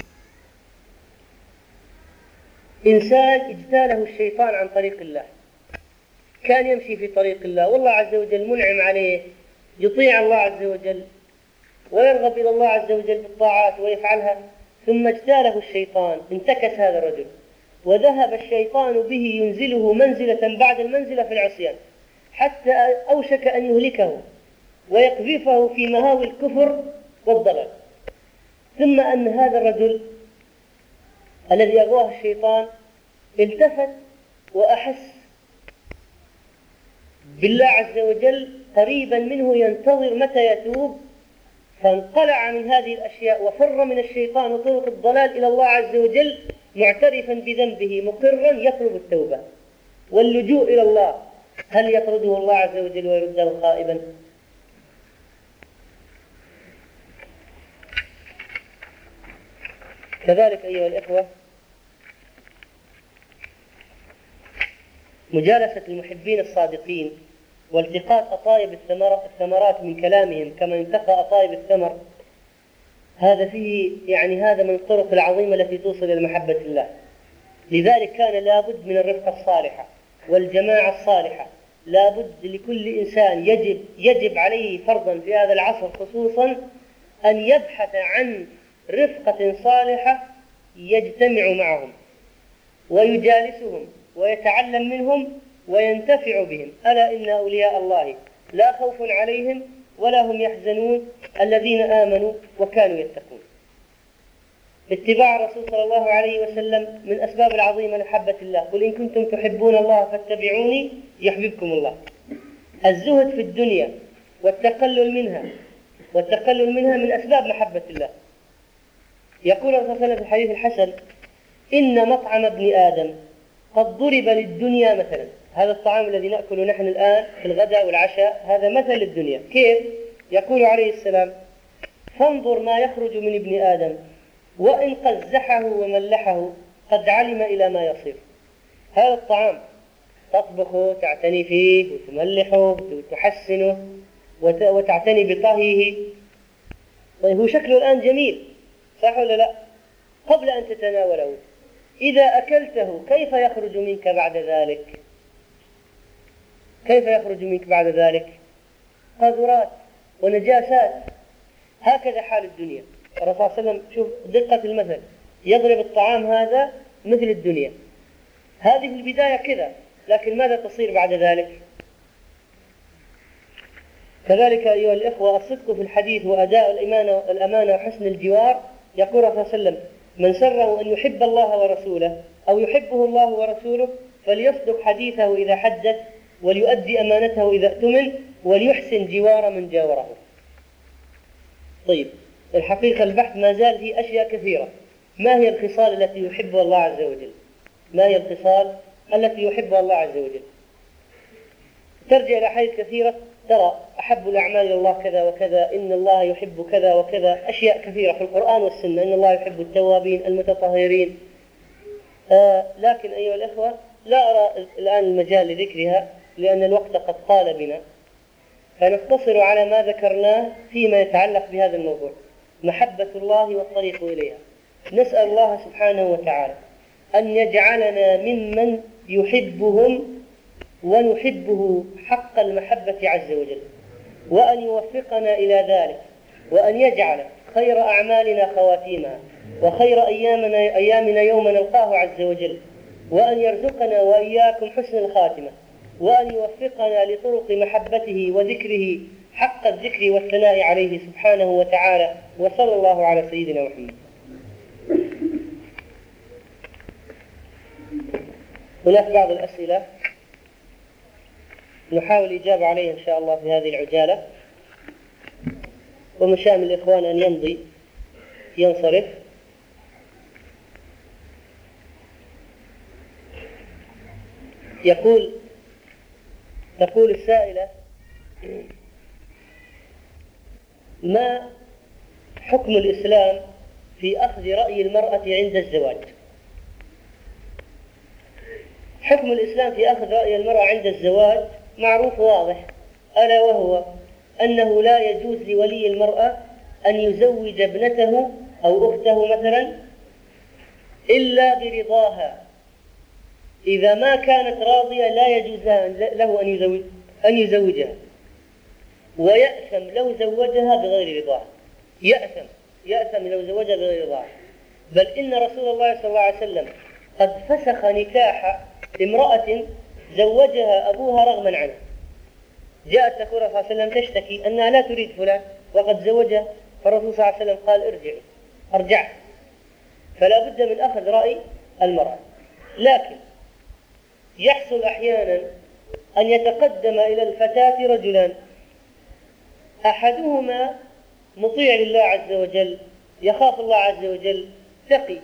إنسان اجتاله الشيطان عن طريق الله، كان يمشي في طريق الله والله عز وجل منعم عليه، يطيع الله عز وجل ويرغب إلى الله عز وجل بالطاعات ويفعلها، ثم اجتاله الشيطان، انتكس هذا الرجل وذهب الشيطان به ينزله منزلة بعد المنزلة في العصيان، حتى أوشك أن يهلكه ويقذفه في مهاوي الكفر والضلال. ثم أن هذا الرجل الذي أغواه الشيطان التفت وأحس بالله عز وجل قريبا منه ينتظر متى يتوب، فانقلع من هذه الأشياء وفر من الشيطان وطرق الضلال إلى الله عز وجل معترفا بذنبه مقرا يطلب التوبة واللجوء إلى الله. هل يطرده الله عز وجل ويرده خائبا؟ كذلك أيها الإخوة، مجالسة المحبين الصادقين والتقاط أطايب الثمرات من كلامهم كما ينتقى أطايب الثمر، هذا فيه يعني هذا من الطرق العظيمة التي توصل إلى محبة الله. لذلك كان لابد من الرفقة الصالحة والجماعة الصالحة، لابد لكل إنسان يجب يجب عليه فرضا في هذا العصر خصوصا أن يبحث عن رفقة صالحة يجتمع معهم ويجالسهم ويتعلم منهم وينتفع بهم. ألا إن أولياء الله لا خوف عليهم ولا هم يحزنون الذين آمنوا وكانوا يتقون. اتباع الرسول صلى الله عليه وسلم من أسباب العظيمة لمحبة الله، قل إن كنتم تحبون الله فاتبعوني يحببكم الله. الزهد في الدنيا والتقلل منها والتقلل منها من أسباب محبة الله. يقول الرسول صلى الله عليه وسلم في الحديث الحسن: إن مطعم ابن آدم قد ضرب للدنيا مثلا. هذا الطعام الذي نأكله نحن الآن في الغداء والعشاء هذا مثل للدنيا. كيف؟ يقول عليه السلام: فانظر ما يخرج من ابن آدم وإن قزحه وملحه قد علم إلى ما يصير. هذا الطعام تطبخه، تعتني فيه وتملحه وتحسنه وتعتني بطهيه، طيب هو شكله الآن جميل صح ولا لا؟ قبل أن تتناوله إذا أكلته كيف يخرج منك بعد ذلك؟ كيف يخرج منك بعد ذلك؟ قاذورات ونجاسات. هكذا حال الدنيا. الرسول صلى الله عليه وسلم شوف دقة المثل، يضرب الطعام هذا مثل الدنيا، هذه البداية كذا، لكن ماذا تصير بعد ذلك؟ كذلك أيها الإخوة الصدق في الحديث وأداء الأمانة, الأمانة وحسن الجوار. يقول الرسول صلى الله عليه وسلم: من سره أن يحب الله ورسوله أو يحبه الله ورسوله فليصدق حديثه إذا حدث وليؤدي أمانته إذا اؤتمن وليحسن جوار من جاوره. طيب الحقيقة البحث ما زال فيه أشياء كثيرة. ما هي الخصال التي يحبها الله عز وجل؟ ما هي الخصال التي يحبها الله عز وجل؟ ترجع إلى حديث كثيرة، ترى أحب الأعمال إلى الله كذا وكذا، إن الله يحب كذا وكذا، أشياء كثيرة في القرآن والسنة، إن الله يحب التوابين المتطهرين. آه لكن أيها الأخوة لا أرى الآن المجال لذكرها لأن الوقت قد طال بنا، فنقتصر على ما ذكرناه فيما يتعلق بهذا الموضوع، محبة الله والطريق إليها. نسأل الله سبحانه وتعالى أن يجعلنا ممن يحبهم ونحبه حق المحبة عز وجل، وأن يوفقنا إلى ذلك، وأن يجعل خير أعمالنا خواتيمها، وخير أيامنا, أيامنا يوم نلقاه عز وجل، وأن يرزقنا وإياكم حسن الخاتمة، وأن يوفقنا لطرق محبته وذكره حق الذكر والثناء عليه سبحانه وتعالى. وصلى الله على سيدنا محمد. هناك بعض الأسئلة نحاول الإجابة عليها إن شاء الله في هذه العجالة، ومن شأن الإخوان أن يمضي ينصرف. يقول تقول السائلة: ما حكم الإسلام في أخذ رأي المرأة عند الزواج؟ حكم الإسلام في أخذ رأي المرأة عند الزواج معروف واضح، ألا وهو أنه لا يجوز لولي المرأة أن يزوج ابنته أو أخته مثلا إلا برضاها. إذا ما كانت راضية لا يجوز له أن يزوج أن يزوجها، ويأثم لو زوجها بغير رضاها. يأثم يأثم لو زوجها بغير رضاها. بل إن رسول الله صلى الله عليه وسلم قد فسخ نكاح امرأة زوجها أبوها رغما عنها. جاءت تقول صلى الله عليه وسلم تشتكي أنها لا تريد فلان وقد زوجها، فالرسول صلى الله عليه وسلم قال: ارجعي ارجع. فلا بد من أخذ رأي المرأة. لكن يحصل أحيانا أن يتقدم إلى الفتاة رجلان، أحدهما مطيع لله عز وجل، يخاف الله عز وجل، تقي،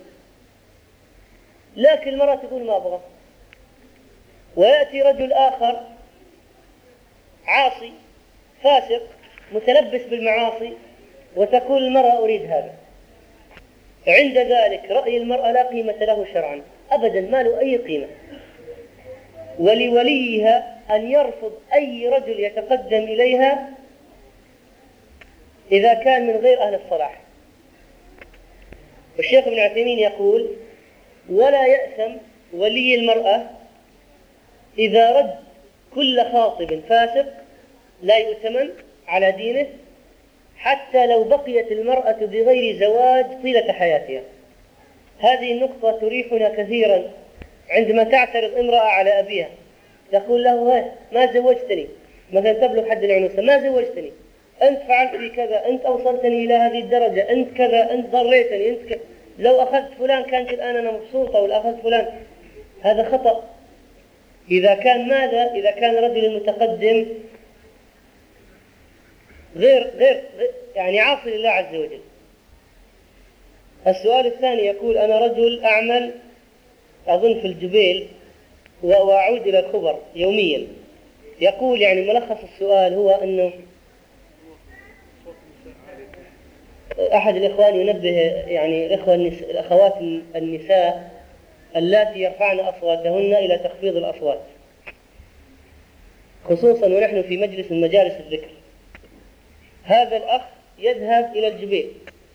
لكن المرأة تقول ما أبغى. ويأتي رجل آخر عاصي فاسق متلبس بالمعاصي، وتقول المرأة أريد هذا. عند ذلك رأي المرأة لا قيمة له شرعا أبدا، ما له أي قيمة. ولوليها أن يرفض أي رجل يتقدم إليها إذا كان من غير أهل الصلاح. والشيخ ابن عثيمين يقول: ولا يأثم ولي المرأة إذا رد كل خاطب فاسق لا يؤتمن على دينه، حتى لو بقيت المرأة بغير زواج طيلة حياتها. هذه النقطة تريحنا كثيرا عندما تعترض امرأة على أبيها، تقول له: ما زوجتني، مثلا تبلغ حد العنوسة، ما زوجتني، أنت فعلت لي كذا، أنت أوصلتني إلى هذه الدرجة، أنت كذا، أنت ضريتني، أنت كذا. لو أخذت فلان كانت الآن أنا مبسوطة، ولا أخذت فلان. هذا خطأ. إذا كان ماذا؟ إذا كان رجل المتقدم غير غير يعني عاصي لله عز وجل. السؤال الثاني يقول: أنا رجل أعمل أظن في الجبيل وأعود إلى الخبر يوميا. يقول يعني ملخص السؤال هو أنه أحد الإخوان ينبه يعني الإخوة النس... الأخوات النساء اللاتي يرفعن أصواتهن إلى تخفيض الأصوات، خصوصا ونحن في مجلس من مجالس الذكر. هذا الأخ يذهب إلى الجبيل،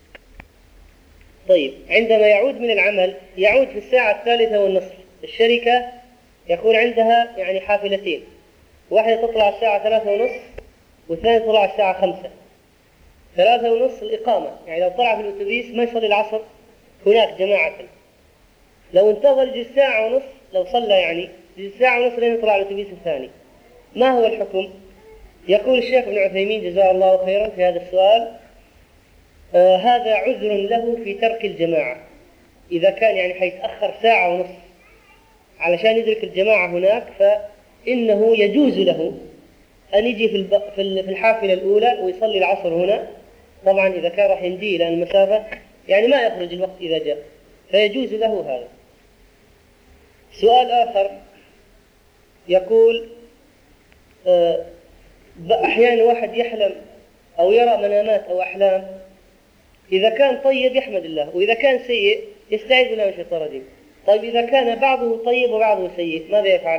طيب عندما يعود من العمل يعود في الساعة الثالثة والنصف. الشركة يكون عندها يعني حافلتين، واحدة تطلع الساعة ثلاثة ونصف والثانية تطلع الساعة خمسة. ثلاثة ونصف الإقامة، يعني لو طلع في الأتوبيس ما يصلي العصر هناك جماعة. لو انتظر يجي ساعة ونصف، لو صلى يعني يجي ساعة ونصف لين يطلع الأتوبيس الثاني. ما هو الحكم؟ يقول الشيخ ابن عثيمين جزاه الله خيرا في هذا السؤال: آه هذا عذر له في ترك الجماعة. إذا كان يعني حيتأخر ساعة ونصف علشان يدرك الجماعة هناك، فإنه يجوز له أن يجي في في الحافلة الأولى ويصلي العصر هنا. طبعا إذا كان راح يمضي لأن المسافة يعني ما يخرج الوقت إذا جاء، فيجوز له هذا. سؤال آخر يقول: آه أحيانا واحد يحلم أو يرى منامات أو أحلام، إذا كان طيب يحمد الله، وإذا كان سيء يستعيذ بالله من الشيطان الرجيم. طيب إذا كان بعضه طيب وبعضه سيء ماذا يفعل؟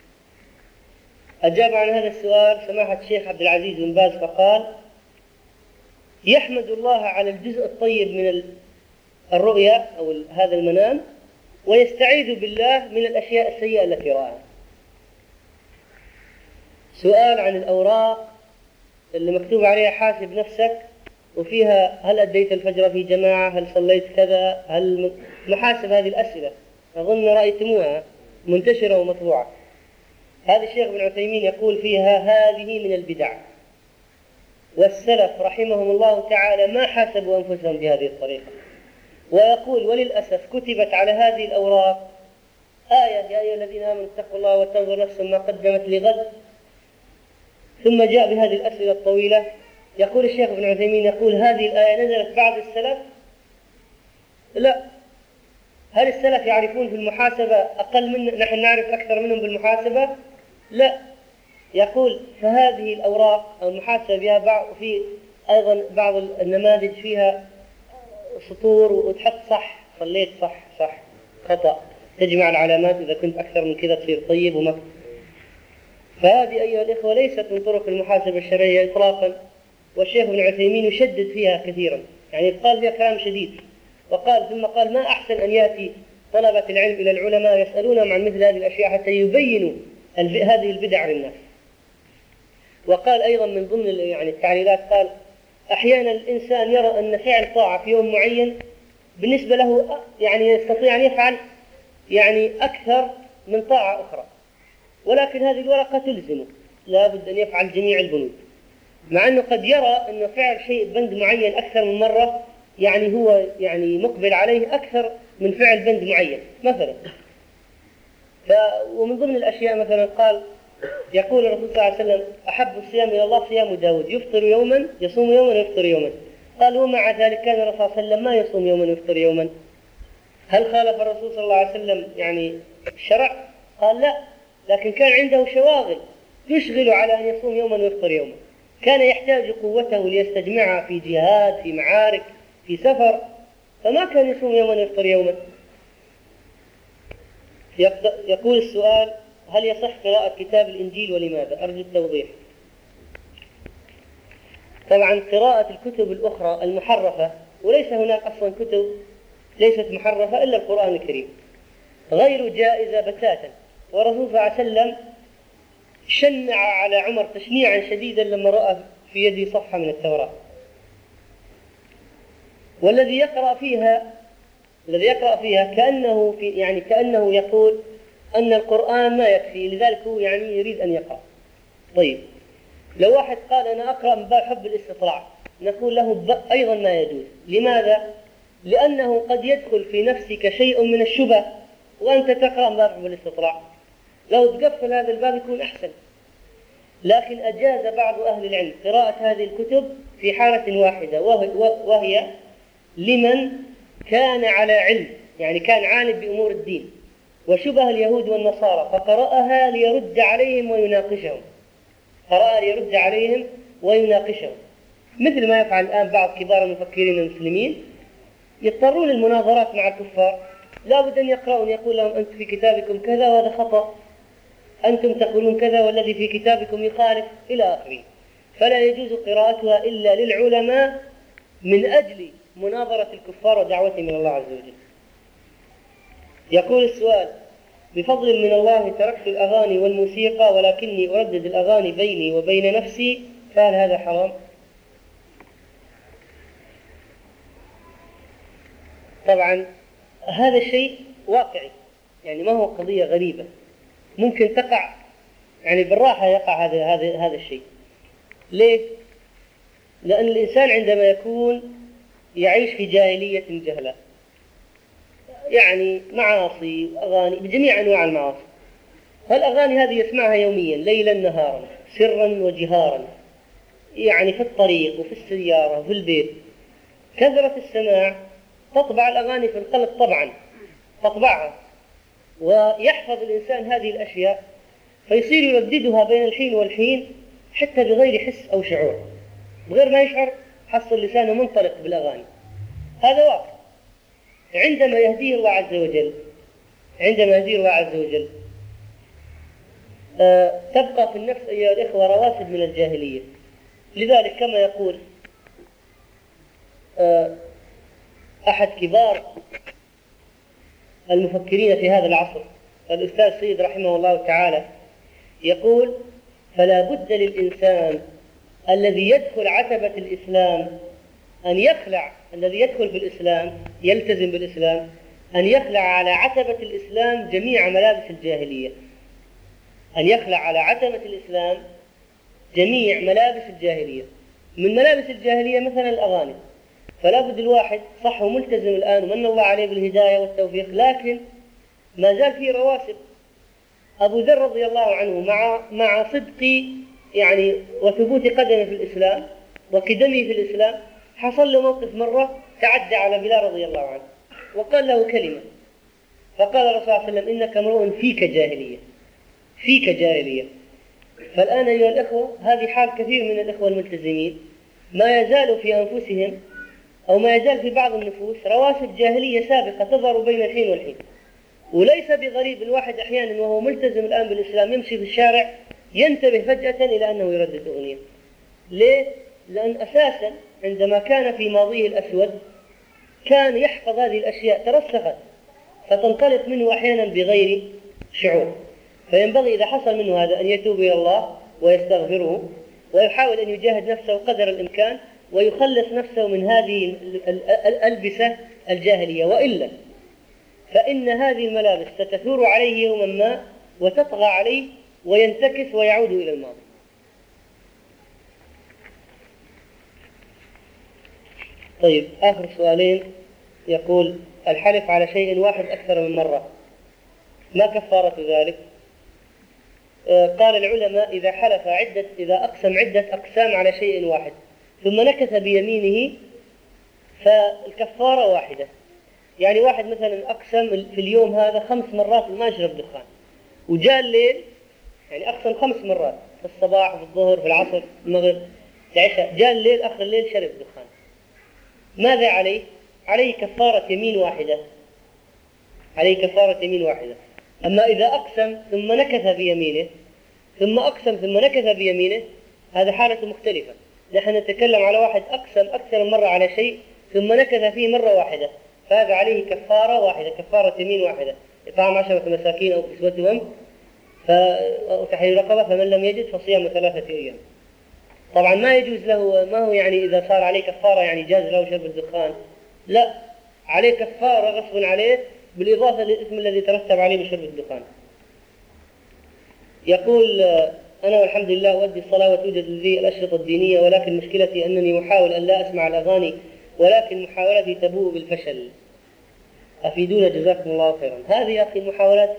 أجاب عن هذا السؤال سماحة الشيخ عبد العزيز بن باز فقال: يحمد الله على الجزء الطيب من الرؤيا أو هذا المنام، ويستعيذ بالله من الأشياء السيئة التي رآها. سؤال عن الأوراق اللي مكتوب عليها حاسب نفسك وفيها هل أديت الفجر في جماعة، هل صليت كذا، هل محاسب هذه الأسئلة أظن رأيتموها منتشرة ومطبوعة. هذا الشيخ ابن عثيمين يقول فيها هذه من البدع، والسلف رحمهم الله تعالى ما حاسبوا أنفسهم بهذه الطريقة. ويقول وللأسف كتبت على هذه الأوراق آية: يا أيها الذين آمنوا اتقوا الله وتنظر نفس ما قدمت لغد، ثم جاء بهذه الأسئلة الطويلة. يقول الشيخ ابن عثيمين يقول هذه الآية نزلت بعد السلف؟ لا. هل السلف يعرفون في المحاسبة أقل من نحن نعرف أكثر منهم بالمحاسبة؟ لا. يقول فهذه الأوراق أو المحاسبة بها بعض، في أيضا بعض النماذج فيها سطور وتحط صح، صليت صح صح خطأ، تجمع العلامات، إذا كنت أكثر من كذا تصير طيب وما. فهذه أيها الإخوة ليست من طرق المحاسبة الشرعية إطلاقا، والشيخ ابن عثيمين يشدد فيها كثيرا، يعني قال فيها كلام شديد. وقال ثم قال: ما أحسن أن يأتي طلبة العلم إلى العلماء يسألونهم عن مثل هذه الأشياء حتى يبينوا هذه البدع للناس. وقال أيضا من ضمن يعني التعليلات، قال: أحيانا الإنسان يرى أن فعل طاعة في يوم معين بالنسبة له يعني يستطيع أن يفعل يعني أكثر من طاعة أخرى، ولكن هذه الورقة تلزمه لا بد أن يفعل جميع البنود، مع أنه قد يرى أن فعل شيء بند معين أكثر من مرة يعني هو يعني مقبل عليه أكثر من فعل بند معين مثلا. ف... ومن ضمن الأشياء مثلا قال، يقول الرسول صلى الله عليه وسلم: أحب الصيام إلى الله صيام داود، يفطر يوما يصوم يوما ويفطر يوم. قال: ومع ذلك كان الرسول صلى الله عليه وسلم ما يصوم يوما ويفطر يوما. هل خالف الرسول صلى الله عليه وسلم يعني الشرع؟ قال: لا، لكن كان عنده شواغل يشغل على أن يصوم يوما ويفطر يوما، كان يحتاج قوته ليستجمعها في جهاد، في معارك، في سفر، فما كان يصوم يوما ويفطر يوما. يقول السؤال: هل يصح قراءة كتاب الإنجيل ولماذا؟ أرجو التوضيح. طبعا قراءة الكتب الأخرى المحرفة، وليس هناك أصلا كتب ليست محرفة إلا القرآن الكريم، غير جائزة بتاتا. والرسول صلى الله عليه وسلم شنع على عمر تشنيعا شديدا لما رأى في يده صفحة من التوراة، والذي يقرأ فيها الذي يقرأ فيها كأنه في يعني كأنه يقول أن القرآن ما يكفي، لذلك هو يعني يريد أن يقرأ. طيب لو واحد قال أنا أقرأ من باب حب الاستطلاع، نقول له أيضا ما يجوز. لماذا؟ لأنه قد يدخل في نفسك شيء من الشبه وأنت تقرأ من باب حب الاستطلاع، لو تقفل هذا الباب يكون أحسن. لكن أجاز بعض أهل العلم قراءة هذه الكتب في حالة واحدة، وهي لمن كان على علم، يعني كان عالم بأمور الدين وشبه اليهود والنصارى، فقرأها ليرد عليهم ويناقشهم قرأها ليرد عليهم ويناقشهم مثل ما يفعل الآن بعض كبار المفكرين المسلمين، يضطرون المناظرات مع الكفار، لا بد أن يقرأون، يقول لهم أنت في كتابكم كذا وهذا خطأ، أنتم تقولون كذا والذي في كتابكم يخالف إلى آخره. فلا يجوز قراءتها إلا للعلماء من أجل مناظرة الكفار ودعوتهم إلى الله عز وجل. يقول السؤال: بفضل من الله تركت الأغاني والموسيقى ولكني أردد الأغاني بيني وبين نفسي، فهل هذا حرام؟ طبعا هذا الشيء واقعي، يعني ما هو قضية غريبة، ممكن تقع يعني بالراحة يقع هذا هذا هذا الشيء. ليه؟ لأن الإنسان عندما يكون يعيش في جاهلية جهلة، يعني معاصي وأغاني بجميع أنواع المعاصي، فالأغاني هذه يسمعها يوميا ليلا نهارا سرا وجهارا، يعني في الطريق وفي السيارة وفي البيت، كثرة السماع تطبع الأغاني في القلب طبعا، تطبعها، ويحفظ الإنسان هذه الأشياء فيصير يرددها بين الحين والحين حتى بغير حس أو شعور، بغير ما يشعر حصل لسانه منطلق بالأغاني. هذا واقع. عندما يهديه الله عز وجل عندما يدير الله عز وجل. أه تبقى في النفس أيها الإخوة رواسب من الجاهلية. لذلك كما يقول أه أحد كبار المفكرين في هذا العصر الأستاذ سيد رحمه الله تعالى، يقول: فلا بد للإنسان الذي يدخل عتبة الإسلام أن يخلع، الذي يدخل في الإسلام يلتزم بالإسلام، أن يخلع على عتبة الإسلام جميع ملابس الجاهلية، أن يخلع على عتبة الإسلام جميع ملابس الجاهلية. من ملابس الجاهلية مثلا الأغاني، فلا بد الواحد صح وملتزم الآن ومن الله عليه بالهداية والتوفيق، لكن ما زال فيه رواسب. أبو ذر رضي الله عنه مع مع صدق يعني وثبوت قدمه في الإسلام وقدمه في الإسلام، حصل له موقف مرة تعدى على بلال رضي الله عنه وقال له كلمة، فقال الرسول صلى الله عليه وسلم: إنك امرؤ فيك جاهلية، فيك جاهلية. فالآن أيها الأخوة هذه حال كثير من الأخوة الملتزمين، ما يزال في أنفسهم أو ما يزال في بعض النفوس رواسب جاهلية سابقة تظهر بين الحين والحين. وليس بغريب الواحد أحيانا وهو ملتزم الآن بالإسلام يمشي في الشارع ينتبه فجأة إلى أنه يردد أغنية. ليه؟ لأن أساسا عندما كان في ماضيه الأسود كان يحفظ هذه الأشياء، ترسخت فتنطلق منه أحيانا بغير شعور. فينبغي إذا حصل منه هذا أن يتوب إلى الله ويستغفره ويحاول أن يجاهد نفسه قدر الإمكان ويخلص نفسه من هذه الألبسة الجاهلية، وإلا فإن هذه الملابس ستثور عليه يوما ما وتطغى عليه وينتكس ويعود إلى الماضي. طيب آخر سؤالين. يقول: الحلف على شيء واحد أكثر من مرة، ما كفارة ذلك؟ آه قال العلماء: إذا حلف عدة إذا أقسم عدة أقسام على شيء واحد ثم نكث بيمينه فالكفارة واحدة. يعني واحد مثلا أقسم في اليوم هذا خمس مرات ما يشرب دخان، وجاء الليل يعني أقسم خمس مرات في الصباح في الظهر في العصر في المغرب العشاء، جاء الليل آخر الليل شرب دخان، ماذا عليه؟ عليه كفارة يمين واحدة، عليه كفارة يمين واحدة. أما إذا أقسم ثم نكث بيمينه ثم أقسم ثم نكث بيمينه هذا حالة مختلفة. نحن نتكلم على واحد أقسم أكثر من مرة على شيء ثم نكث فيه مرة واحدة، فهذا عليه كفارة واحدة، كفارة يمين واحدة، إطعام عشرة مساكين أو كسوتهم أو تحرير رقبة، فمن لم يجد فصيام ثلاثة أيام. طبعا ما يجوز له، ما هو يعني إذا صار عليه كفارة يعني جاز له شرب الدخان، لا، عليه كفارة غصب عليه بالإضافة للإثم الذي ترتب عليه بشرب الدخان. يقول: أنا والحمد لله أؤدي الصلاة وتوجد لدي الأشرطة الدينية، ولكن مشكلتي أنني أحاول أن لا أسمع الأغاني، ولكن محاولتي تبوء بالفشل، أفيدونا جزاكم الله خيرا. هذه يا أخي المحاولات،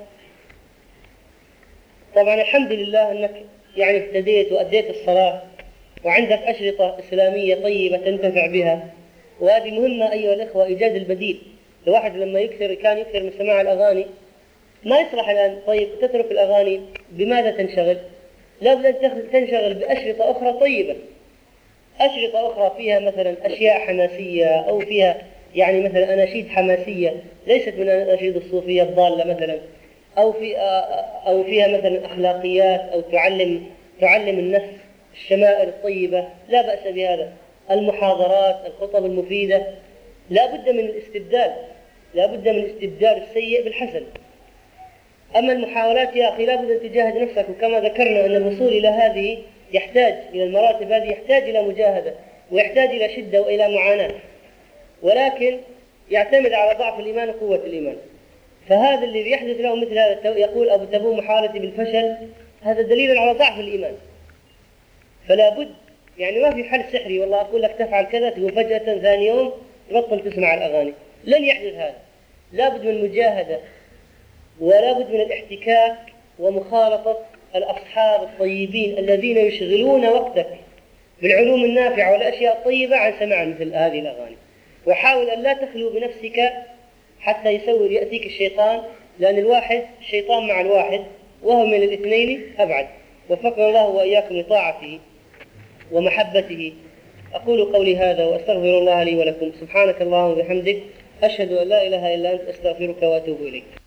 طبعا الحمد لله أنك يعني اهتديت وأديت الصلاة وعندك أشرطة إسلامية طيبة تنتفع بها، وهذه مهمة أيها الأخوة، إيجاد البديل. الواحد لما يكثر كان يكثر من سماع الأغاني ما يصلح الآن. طيب تترك الأغاني، بماذا تنشغل؟ لابد أن تنشغل بأشرطة أخرى طيبة، أشرطة أخرى فيها مثلا أشياء حماسية أو فيها يعني مثلا أناشيد حماسية ليست من أناشيد الصوفية الضالة مثلا، أو في أو فيها مثلا أخلاقيات أو تعلم تعلم النفس الشمائل الطيبة، لا بأس بهذا. المحاضرات، الخطب المفيدة، لا بد من الاستبدال، لا بد من استبدال السيء بالحسن. أما المحاولات يا أخي لا بد أن تجاهد نفسك، وكما ذكرنا أن الوصول إلى هذه يحتاج إلى المراتب هذه، يحتاج إلى مجاهدة ويحتاج إلى شدة وإلى معاناة، ولكن يعتمد على ضعف الإيمان وقوة الإيمان. فهذا الذي يحدث له مثل هذا، يقول أبو تبوء محاولتي بالفشل، هذا دليل على ضعف الإيمان. فلا بد يعني ما في حل سحري والله أقول لك تفعل كذا تقول فجأة ثاني يوم تبطل تسمع الأغاني، لن يحدث هذا. لا بد من مجاهدة ولا بد من الاحتكاك ومخالطة الأصحاب الطيبين الذين يشغلون وقتك بالعلوم النافعة والأشياء الطيبة عن سماع مثل هذه الأغاني. وحاول أن لا تخلو بنفسك حتى يسوي يأتيك الشيطان، لأن الواحد الشيطان مع الواحد وهو من الاثنين أبعد. وفقنا الله وإياكم لطاعته ومحبته. أقول قولي هذا وأستغفر الله لي ولكم. سبحانك اللهم وبحمدك، أشهد أن لا إله إلا أنت، أستغفرك وأتوب إليك.